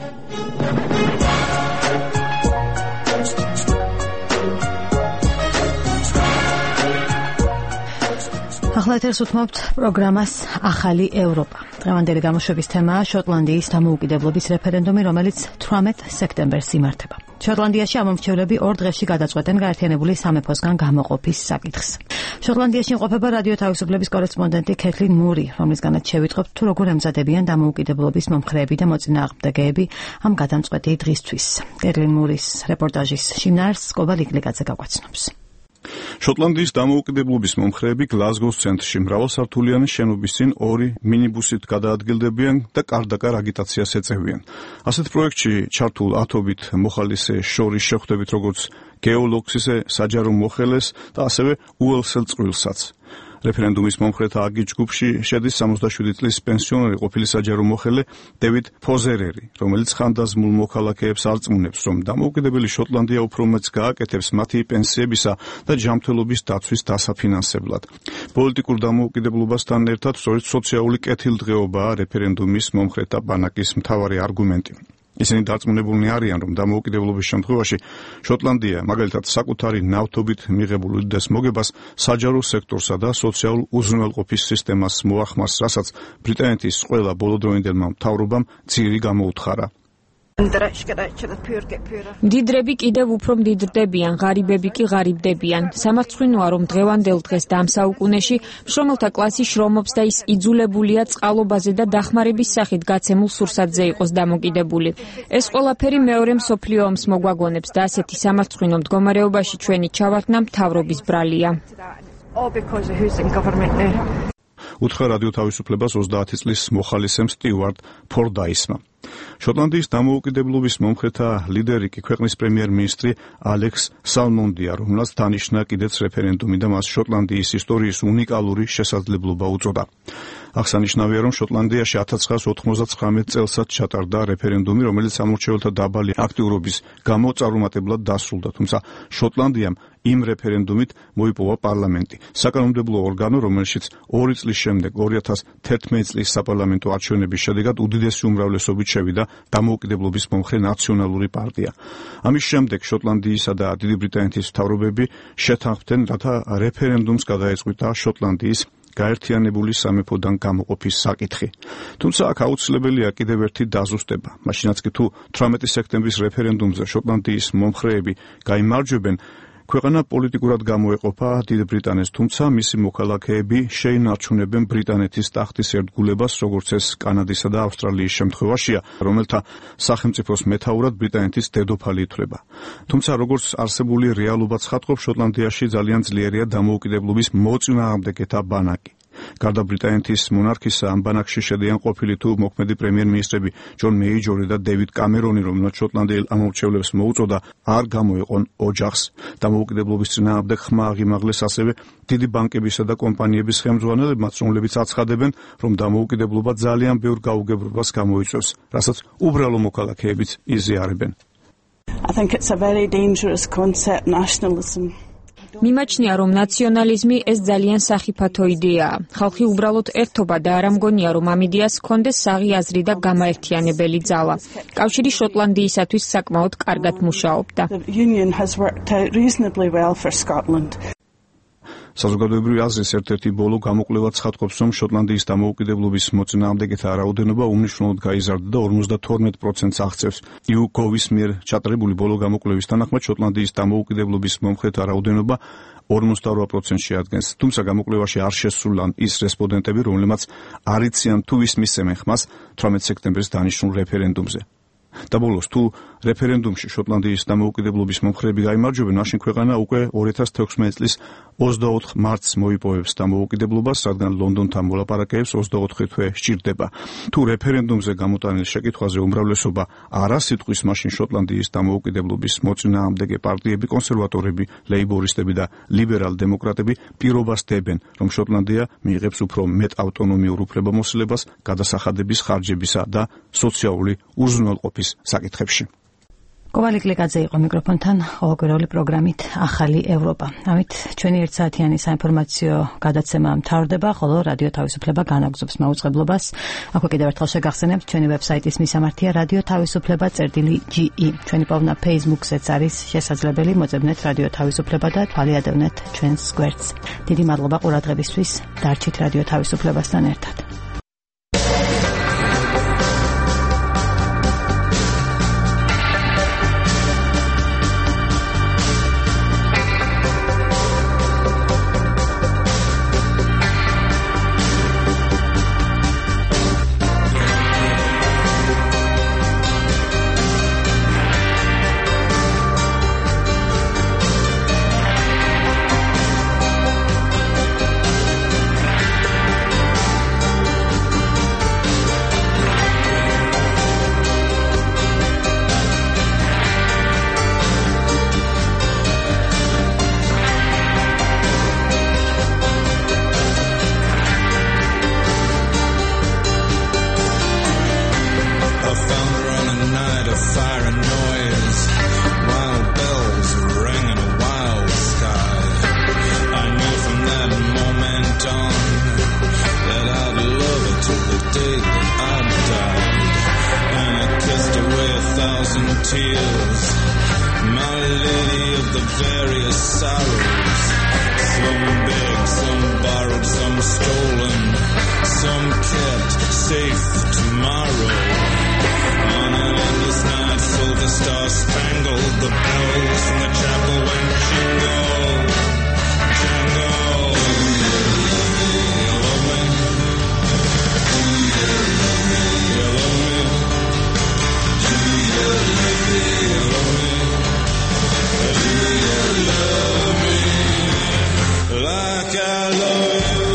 ახლა ეთერს უთმობთ პროგრამას ახალი ევროპა. დღევანდელი გამოშვების თემაა შოტლანდიის დამოუკიდებლობის რეფერენდუმი, რომელიც თვრამეტ სექტემბერს იმართება. შოტლანდიაში ამომრჩევლები ორ დღეში გადაწყვეტენ გაერთიანებული სამეფოსგან გამოყოფის საკითხს. შოტლანდიაში იმყოფება რადიო თავისუფლების კორესპონდენტი კეთლინ მური, რომლისგანაც შევიტყობთ თუ როგორ ემზადებიან დამოუკიდებლობის მომხრეები და მოწინააღმდეგეები ამ გადამწყვეტი დღისთვის. კეთლინ მურის რეპორტაჟის შინაარსს კობა ლიკლიკაძე გაგვაცნობს. შოტლანდიის დამოუკიდებლობის მომხრეები გლაზგოს ცენტრში მრავალსართულიანი შენობის წინ ორი მინიბუსით გადაადგილდებიან და კარდაკარ აგიტაციას ეწევიან. ასეთ პროექტში ჩართულ ათობით მოხალისე შორის შეხვდებით როგორც გეოლოგსისე, საჯარო მოხელეს და ასევე უელსელ წყვილსაც. რეფერენდუმის მომხრეთა აგით ჯგუფში შედის სამოცდაშვიდი წლის პენსიონერი ყოფილი საჯარო მოხელე დევიდ ფოზერერი, რომელიც ხანდაზმულ მოქალაქეებს არწმუნებს, რომ დამოუკიდებელი შოტლანდია უფრო მეტს გააკეთებს მათი პენსიებისა და ჯანმრთელობის დაცვის დასაფინანსებლად. პოლიტიკურ დამოუკიდებლობასთან ერთად სწორედ სოციალური კეთილდღეობაა რეფერენდუმის მომხრეთა ბანაკის მთავარი არგუმენტი. ისინი დარწმუნებულნი არიან, რომ დამოუკიდებლობის შემთხვევაში შოტლანდია მაგალითად საკუთარი ნავთობით მიღებულ უდიდეს მოგებას საჯარო სექტორსა და სოციალურ უზრუნველყოფის სისტემას მოახმარს, რასაც ბრიტანეთის ყველა ბოლოდროინდელმა მთავრობამ ძირი გამოუთხარა. მდიდრები კიდევ უფრო მდიდრდებიან, ღარიბები კი ღარიბდებიან. სამარცხვინოა, რომ დღევანდელ დღეს და ამ საუკუნეში შრომელთა კლასი შრომობს და ის იძულებულია წყალობაზე და დახმარების სახით გაცემულ სურსათზე იყოს დამოკიდებული. ეს ყველაფერი მეორე მსოფლიო ომს მოგვაგონებს და ასეთი სამარცხვინო მდგომარეობაში ჩვენი ჩავარდნა მთავრობის ბრალია. უთხრა რადიო თავისუფლებას ოცდაათი წლის მოხალისემ სტიუარტ ფორდაისმა. შოტლანდიის დამოუკიდებლობის მომხრეთა ლიდერი კი ქვეყნის პრემიერ-მინისტრი ალექს სალმონდია, რომელსაც დანიშნა კიდეც რეფერენდუმი და მას შოტლანდიის ისტორიის უნიკალური შესაძლებლობა უწოდა. აღსანიშნავია, რომ შოტლანდიაში ათას ცხრაას ოთხმოცდაცხრამეტ წელსაც ჩატარდა რეფერენდუმი, რომელიც სამორჩეველთა დაბალი აქტიურობის გამო წარუმატებლად დასრულდა, თუმცა შოტლანდიამ იმ რეფერენდუმით მოიპოვა პარლამენტი, საკანონმდებლო ორგანო, რომელშიც ორი წლის შემდეგ ორი ათას თერთმეტი წლის საპარლამენტო არჩევნების შედეგად უდიდესი უმრავლესობით შევიდა დამოუკიდებლობის მომხრე ნაციონალური პარტია. ამის შემდეგ შოტლანდიისა და დიდი ბრიტანეთის მთავრობები შეთანხმდნენ, რათა რეფერენდუმს გადაეწყვიტა შოტლანდიის გაერთიანებული სამეფოდან გამოყოფის საკითხი. თუმცა აქ აუცილებელია კიდევ ერთი დაზუსტება. მაშინაც კი თუ თვრამეტი სექტემბრის რეფერენდუმზე შოტლანდიის მომხრეები გაიმარჯვებენ, ქვეყანა პოლიტიკურად გამოეყოფა დიდ ბრიტანეთს, თუმცა მისი მოქალაქეები შეინარჩუნებენ ბრიტანეთის ტახტის ერთგულებას, როგორც ეს კანადისა და ავსტრალიის შემთხვევაშია, რომელთა სახელმწიფოს მეთაურად ბრიტანეთის დედოფალი ითვლება. თუმცა როგორც არსებული რეალობა ცხადყოფს, შოტლანდიაში ძალიან ძლიერია დამოუკიდებლობის მოწინააღმდეგეთა ბანაკი. გარდა ბრიტანეთის მონარქისა ამ ბანაკში შედიან ყოფილი თუ მოქმედი პრემიერ-მინისტრები ჯონ მეიჯორი და დევიდ კამერონი, რომელსაც შოტლანდიელ ამომრჩევლებს მოუწოდა არ გამოეყონ ოჯახს. დამოუკიდებლობის წინააღმდეგ ხმა აღიმაღლეს ასევე დიდი ბანკებისა და კომპანიების ხელმძღვანელებმაც, რომლებიც აცხადებენ, რომ დამოუკიდებლობა ძალიან ბევრ გაუგებრობას გამოიწვევს, რასაც უბრალო მოქალაქეებიც იზიარებენ. I think it's a very dangerous concept, nationalism. მიმაჩნია, რომ ნაციონალიზმი ეს ძალიან სახიფათო იდეაა. ხალხი უბრალოდ ერთობა და არ ამგონია, რომ ამ იდეას ჰქონდეს საღი აზრი და გამაერთიანებელი ძალა. კავშირი შოტლანდიისათვის საკმაოდ კარგად მუშაობდა. საზოგადოებრივი აზრის ერთ-ერთი ბოლო გამოკვლევა ცხადყოფს, რომ შოტლანდიის დამოუკიდებლობის მოწინააღმდეგეთა რაოდენობა უმნიშვნელოდ გაიზარდა და ორმოცდათორმეტ პროცენტს აღწევს. იუგოვის მიერ ჩატარებული ბოლო გამოკვლევის თანახმად შოტლანდიის დამოუკიდებლობის მომხრეთა რაოდენობა ორმოცდაორ პროცენტს შეადგენს. თუმცა გამოკვლევაში არ შესულან ის რესპონდენტები, რომლებმაც არ იციან თუ ვის მისცემენ ხმას თვრამეტი სექტემბრის დანიშნულ რეფერენდუმზე. და ბოლოს თუ რეფერენდუმში შოტლანდიის დამოუკიდებლობის მომხრეები გაიმარჯვებენ, მაშინ ქვეყანა უკვე ორი ათას თექვსმეტი წლის ოცდაოთხ მარტს მოიპოვებს დამოუკიდებლობას, რადგან ლონდონთან მოლაპარაკებებს ოცდაოთხი თვე სჭირდება. თუ რეფერენდუმზე გამოტანილ შეკითხვაზე უმრავლესობა არა სიტყვის, მაშინ შოტლანდიის დამოუკიდებლობის მოწინააღმდეგე პარტიები, კონსერვატორები, ლეიბორისტები და ლიბერალ-დემოკრატები პირობას დებენ, რომ შოტლანდია მიიღებს უფრო მეტ ავტონომიურ უფლებამოსილებას გადასახადების ხარჯებისა და სოციალური უზრუნველყოფის საკითხებში. კოვალი კლიკაძე იყო მიკროფონთან ყოველკვირეული პროგრამით ახალი ევროპა. ამით ჩვენი ერთსაათიანი საინფორმაციო გადაცემა მთავრდება, ხოლო რადიო თავისუფლება განაგრძობს მაუწყებლობას. აქვე კიდევ ერთხელ შეგახსენებთ ჩვენი ვებსაიტის მისამართია რადიო თავისუფლება წერტილი ჯი ი. ჩვენი პოვნა Facebook-ზეც არის შესაძლებელი, მოძებნეთ რადიო თავისუფლება და თვალიადევნეთ ჩვენს გვერდს. დიდი მადლობა ყურადღებისთვის. დარჩით რადიო თავისუფლებასთან ერთად. Tears, my lady of the various sorrows, some big, some borrowed, some stolen, some kept safe tomorrow. On an endless night, silver star spangled, the bells from the chapel went jingle, jangle. You love me? You love me? You love me? Do you love me? You love me? Do you love me like I love you?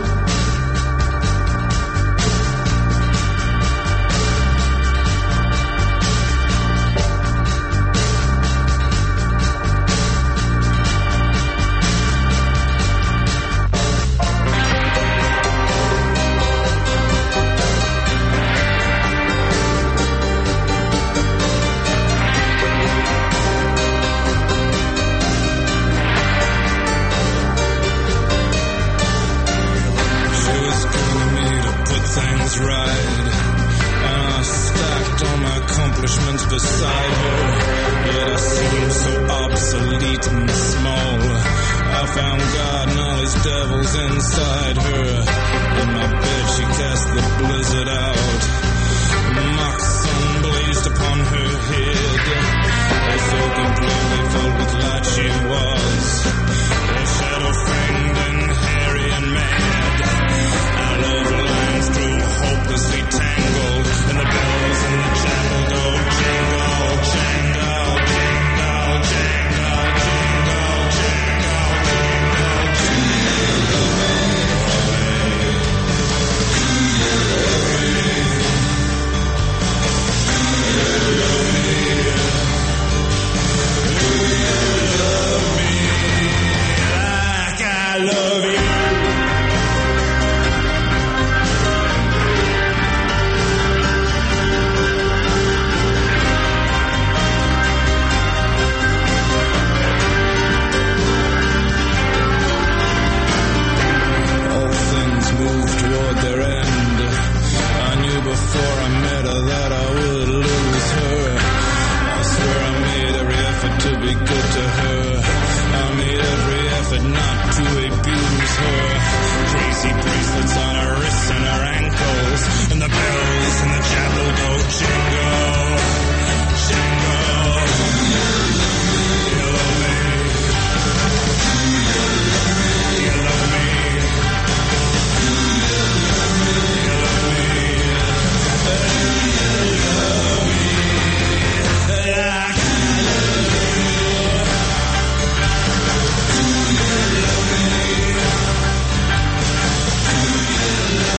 Right, and I stacked all my accomplishments beside her, yet I seemed so obsolete and small. I found God and all his devils inside her. In my bed she cast the blizzard out, mock sun blazed upon her head, so completely filled with light